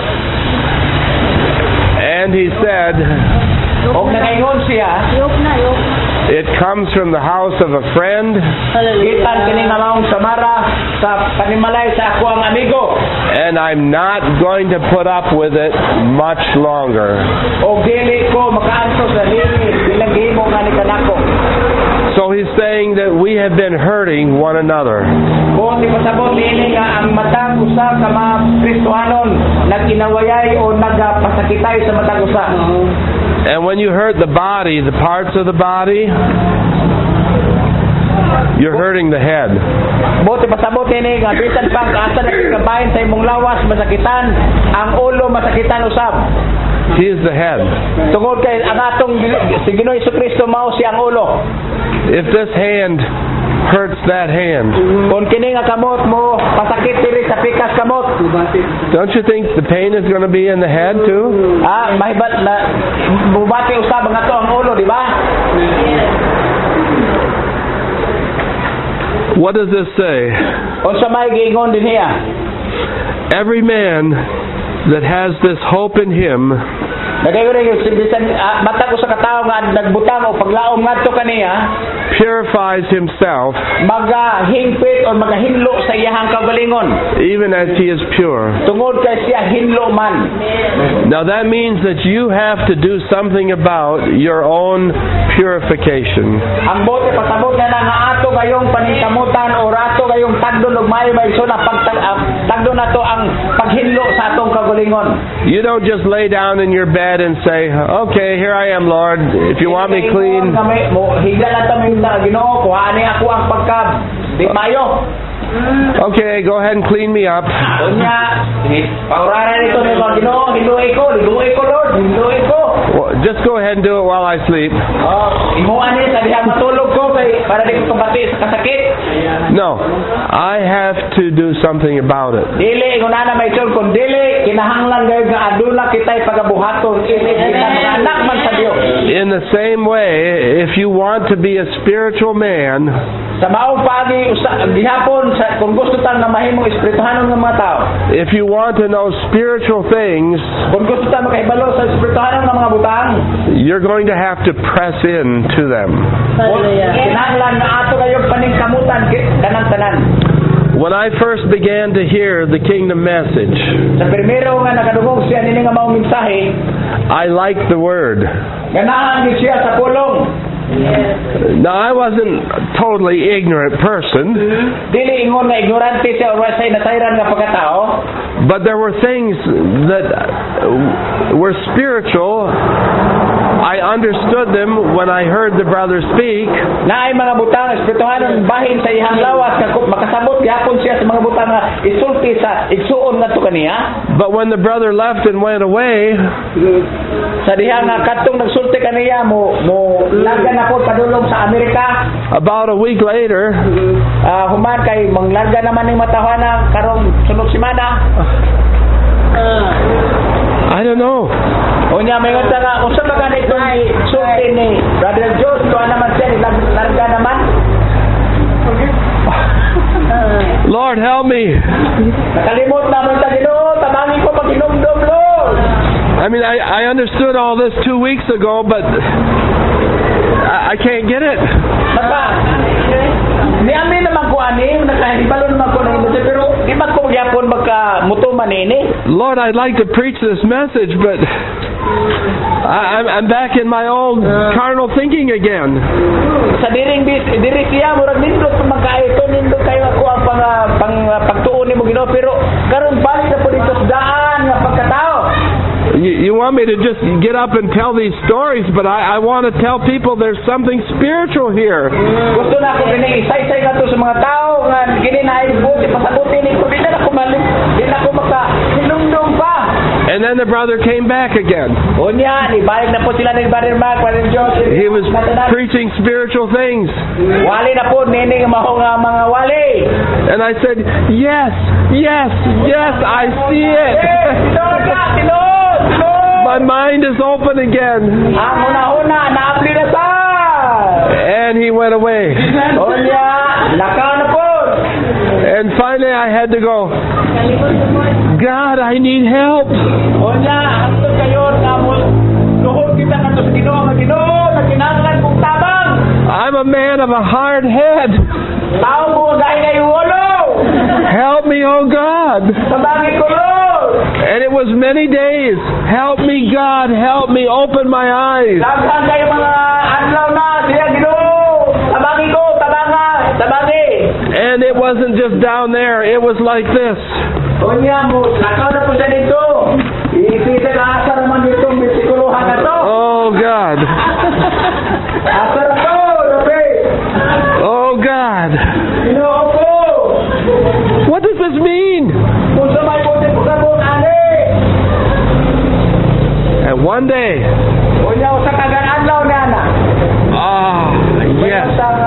And he said, Og nagaingon siya, Yok na, yok na. it comes from the house of a friend, gitan kini nga maong samara sa panimalay sa ako ang amigo. and I'm not going to put up with it much longer. O dili ko makaanto sa dili bilang gihimo nga ni kanako. So he's saying that we have been hurting one another. Kung di pasabot dili nga ang matag usa ka mga Kristohanon nagkinawayay o nagapasakitay sa matag usa. And when you hurt the body, the parts of the body, you're hurting the head. Buti pasabot ini nga bisan pang asa na kabahin sa imong lawas masakitan, ang ulo masakitan usab. He is the head. Tungod kay ang atong si Ginoong Jesucristo mao si ang ulo. If this hand hurts that hand, Kung kini nga kamot mo pasakit diri sa pikas kamot. don't you think the pain is going to be in the head too? Ah, mahibat na bubati usab ang ato ang ulo, di ba? What does this say? Unsa may giingon din niya? Every man that has this hope in him Nagayon rin yung bisan ah, matag usa ka tawo nga nagbutang o paglaom ngadto kaniya purifies himself magahingpit o magahinlo sa iyahang kagalingon. even as he is pure. Tungod kay siya hinlo man. Now that means that you have to do something about your own purification. Ang bote pasabot na na nga ato gayong paningkamutan o ato gayong tagdon og maayo ba iso na pagtag uh, tagdon nato ang paghinlo sa atong kagalingon. You don't just lay down in your bed and say, okay, here I am, Lord. If you want me clean, Kami mo higa na ta mi sa Ginoo kuha ani ako ang pagka di maayo. okay, go ahead and clean me up. Unya, pauraran nito ni Lord Ginoo, hinduay ko, hinduay ko Lord, hinduay ko. Well, just go ahead and do it while I sleep. Oh, imuan ni sa dihang matulog ko kay para di ko kabati sa kasakit. No, I have to do something about it. Dili ingon na may tol kun dili kinahanglan gayud nga aduna kitay pagabuhaton isip kita mga anak man sa Dios. In the same way, if you want to be a spiritual man, Sa maong pagi usa gihapon sa kung gusto tang nga mahimong espirituhanon nga mga tao. if you want to know spiritual things, Kung gusto tang makahibalo sa espirituhanon nga mga butang, you're going to have to press in to them. Hallelujah. kinahanglan nga ato gayud paningkamutan kanang tanan. When I first began to hear the kingdom message, Sa primero nga nakadungog siya nini nga maong mensahe, I liked the word. ganahan gid siya sa pulong. Now, I wasn't a totally ignorant person, Dili ingon nga ignorante siya o say nasayran nga pagkatao. but there were things that uh, were spiritual. I understood them when I heard the brother speak, Naay mga butang espirituhanon bahin sa ihang lawas nga kung makasabot gyapon siya sa mga butang nga isulti sa igsuon ngadto kaniya. but when the brother left and went away, Sa diha nga kadtong nagsulti kaniya mo mo larga na po padulong sa Amerika. about a week later, Ah, human kay manglarga naman ning matahana karong sunod semana. I don't know. Unya may ngata nga usa ba ganit itong sulti ni Brother George to naman siya lag- larga naman. Lord, help me. Nakalimot naman ta Ginoo, tabangi ko paghinumdum Lord. I mean, I, I understood all this two weeks ago, but I, I can't get it. Baka ni amin naman ko ani nakahibalo naman ko na imo pero di man ko gyapon magka mutuman ini. Lord, I'd like to preach this message, but I, I'm, I'm back in my old carnal thinking again. Sa diring bis diri siya murag nindot pa magkaito nindot kayo ako ang pang pang pagtuon nimo Ginoo pero karon balik na po dito sa daan nga pagkatao. You, you want me to just get up and tell these stories, but I, I want to tell people there's something spiritual here. Gusto na ako gani isay-say nga to sa mga tao nga gini na ibuti pasabuti ni ko di na ako mali di na ako maka hinumdum pa. And then the brother came back again. Unya ni balik na po sila ni Brother Mark, Brother Joseph. He was preaching spiritual things. Wali na po nini nga maho nga mga wali. And I said, yes, yes, yes, I see it. Eh, Lord, Lord, Lord. My mind is open again. Ang una-una naapli na sa. And he went away. Unya, lakaw na po. And finally I had to go, God, I need help. Unya, hangtod kayo nga mo tuhod kita kadto sa Ginoo nga Ginoo na kinahanglan kong tabang. I'm a man of a hard head. Tao mo dahil ay ulo. Help me, oh God. Tabangi ko Lord. And it was many days. Help me, God. Help me. Open my eyes. Daghan kayo mga adlaw na siya Ginoo. Tabangi ko, tabanga, tabangi. And it wasn't just down there. It was like this. Unya mo, lakaw na po siya dito. Isisa ka asa naman dito, bisikuluhan na to. Oh God. Asa na to, Rabi. Oh God. Ginoo ko. What does this mean? Kung sa may puti po ka po, ani. And one day, Unya, usa kagan adlaw na na. ah, yes.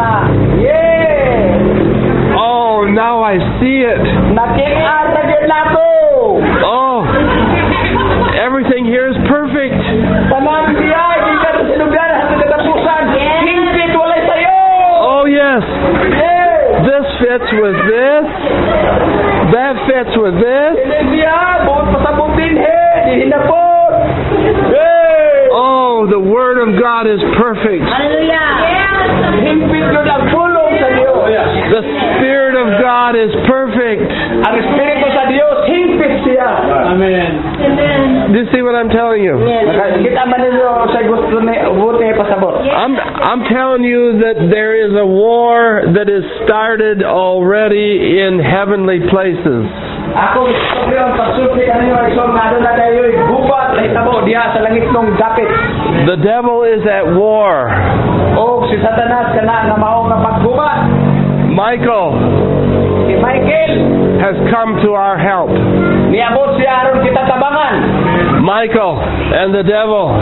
Yeah. Oh, now I see it. Nakik-an na yun na ko. Oh, everything here is perfect. Tanan siya, hindi ka sa sinugan hanggang katapusan. Hingpit walay sayo. Oh, yes. Yeah. This fits with this. That fits with this. Hindi siya, buot pasabutin he. Dihinapot. Yeah. Oh, the Word of God is perfect. Hingpit yun ang tulong sa Diyos. The Spirit of God is perfect. Ang Espiritu sa Diyos, hingpit siya. Amen. Do you see what I'm telling you? Kita man ninyo sa gusto ni buti pasabot. I'm I'm telling you that there is a war that is started already in heavenly places. Ako gusto ko yung pagsulti kanino ay song na doon na tayo gubat ay tabo diha sa langit nung dapit. The devil is at war. O si Satanas kana nga mao nga paggubat. Michael Si Michael has come to our help. niabot siya aron kita tabangan. Michael and the devil.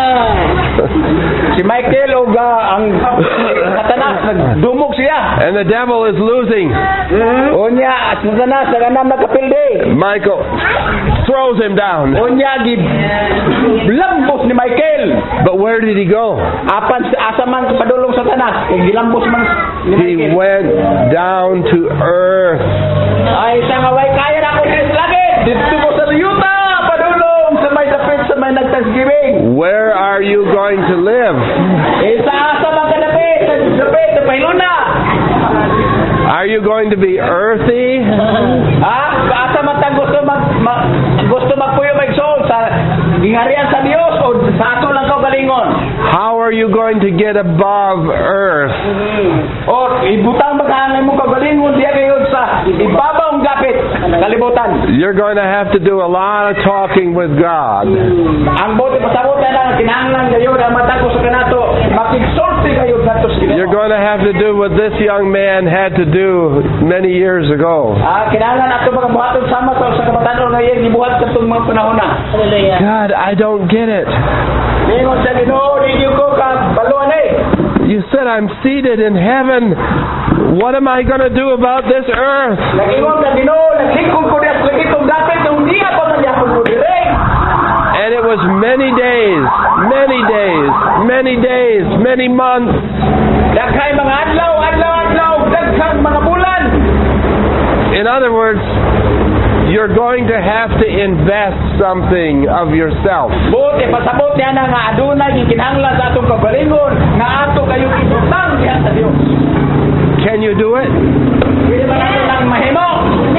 Si Michael o ga ang Satanas nagdumog siya. And the devil is losing. Unya si Satanas naganam nakapildi. Michael throws him down. Unya gid lambos ni Michael. But where did he go? Apan asa man padulong Satanas kay gilambos man ni He Michael. went down to earth. Ay sa nga way kaya na ko sa langit. Dito mo sa yuta padulong sa may dapit sa may nagtasgibing. Where are you going to live? Isa asa man ka dapit sa dapit sa pailuna. Are you going to be earthy? Ha? Asa man ta gusto mag, mag gusto magpuyo magsoul sa gingarian sa Dios o sa ato lang kaugalingon. How are you you going to get above earth? O ibutang mag-aanay mo kagalingon diya kayo sa ibabaw ang gapit kalibutan. You're going to have to do a lot of talking with God. Ang bote pasabot na lang kinahanglan kayo na matako sa kanato makigsorte kayo nato sa You're Ginoo. going to have to do what this young man had to do many years ago. Ah kinahanglan ato mga buhaton sama sa sa kabatanon nga iyang gibuhat katong mga panahon na. Hallelujah. God, I don't get it. Ningon sa Ginoo di ko ka baluan eh. You said I'm seated in heaven. What am I going to do about this earth? Nagingon sa Ginoo naghikog ko diya sa itong gapit ng diya pa man gyapon ko dire. And it was many days, many days, many days, many months. Daghay mga adlaw, adlaw, adlaw, daghang mga bulan. In other words, you're going to have to invest something of yourself. Buti pasabot niya na nga adunay gikinahanglan sa atong kagalingon nga ato kayo ibutang diha sa Dios. Can you do it? Pwede ba nato nang mahimo?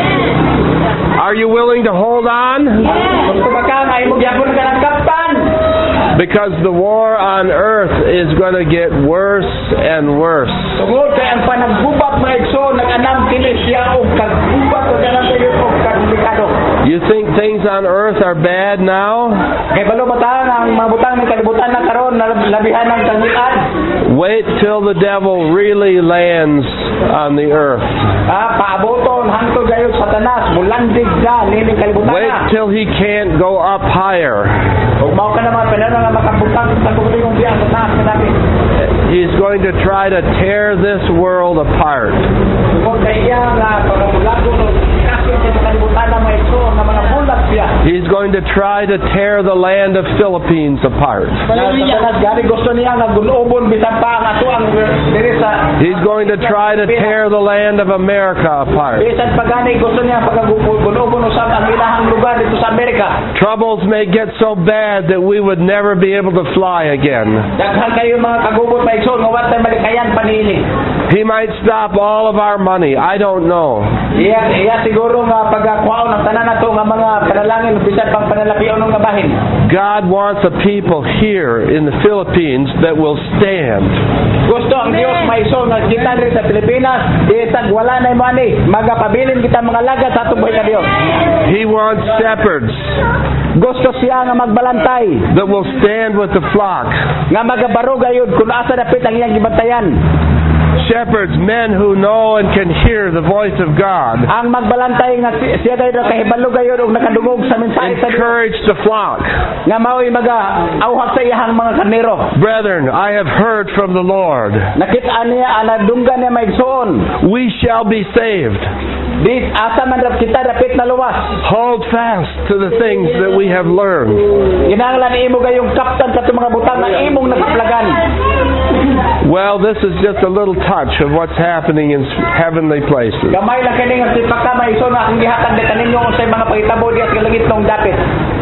Are you willing to hold on? Gusto ba ka nga imo gyapon ka ng kaptan? Because the war on earth is going to get worse and worse. Tungod kay ang panaggubat maigso nag-anam kini siya og kaggubat og kanang tayo og kaglikado. You think things on earth are bad now? Kay balo bata ang mga butang ni kalibutan na karon na labihan ng kangian. Wait till the devil really lands on the earth. Ah, paaboton hangtod gayud Satanas mulandig ka nining kalibutan Wait na. till he can't go up higher. Ug mao ka na mga pinano nga makabutang sa kubuting diya sa taas kanami. He's going to try to tear this world apart. Tungod kay iya nga pagmulago no kaso sa kalibutan na maigso nga mga bulat siya. He's going to try to tear the land of Philippines apart. Satanas gani gusto niya nga gulobon bisan pa ang ato ang diri sa He's going to try to tear the land of America apart. bisan pa gani gusto niya pagagulobon usab ang ilahang lugar dito sa Amerika. Troubles may get so bad that we would never be able to fly again. Daghan kayo mga kagubot maigsoon nga watay malikayan panini. He might stop all of our money. I don't know. Iya iya siguro nga pagkakuhaon ng tanan nato nga mga panalangin bisan pang panalapion ng bahin. God wants a people here in the Philippines that will stand. Gusto ang Dios maigsoon nga kita diri sa Pilipinas isag wala na money magapabilin kita mga lagat sa atong buhay nga Dios. He wants shepherds Gusto siya nga magbalantay that will stand with the flock. nga magabarog gayud kung asa dapit ang iyang gibantayan. Shepherds, men who know and can hear the voice of God. Ang magbalantay nga si- siya gayud kahibalo gayud og nakadungog sa mensahe sa Dios Encourage the flock. nga mao'y maga awhag sa iyang mga karnero. Brethren, I have heard from the Lord. Nakita niya ana dunggan niya maigsoon. We shall be saved. Di asa man rap kita dapit na luwas. Hold fast to the things that we have learned. Kinahanglan imo gayong kaptan sa itong mga butang na imong nakaplagan. Well, this is just a little touch of what's happening in heavenly places. Gamay lang kini nga si pagka maigsoon na ang gihatag de kaninyo unsay mga pahitabo diha sa langit nung dapit.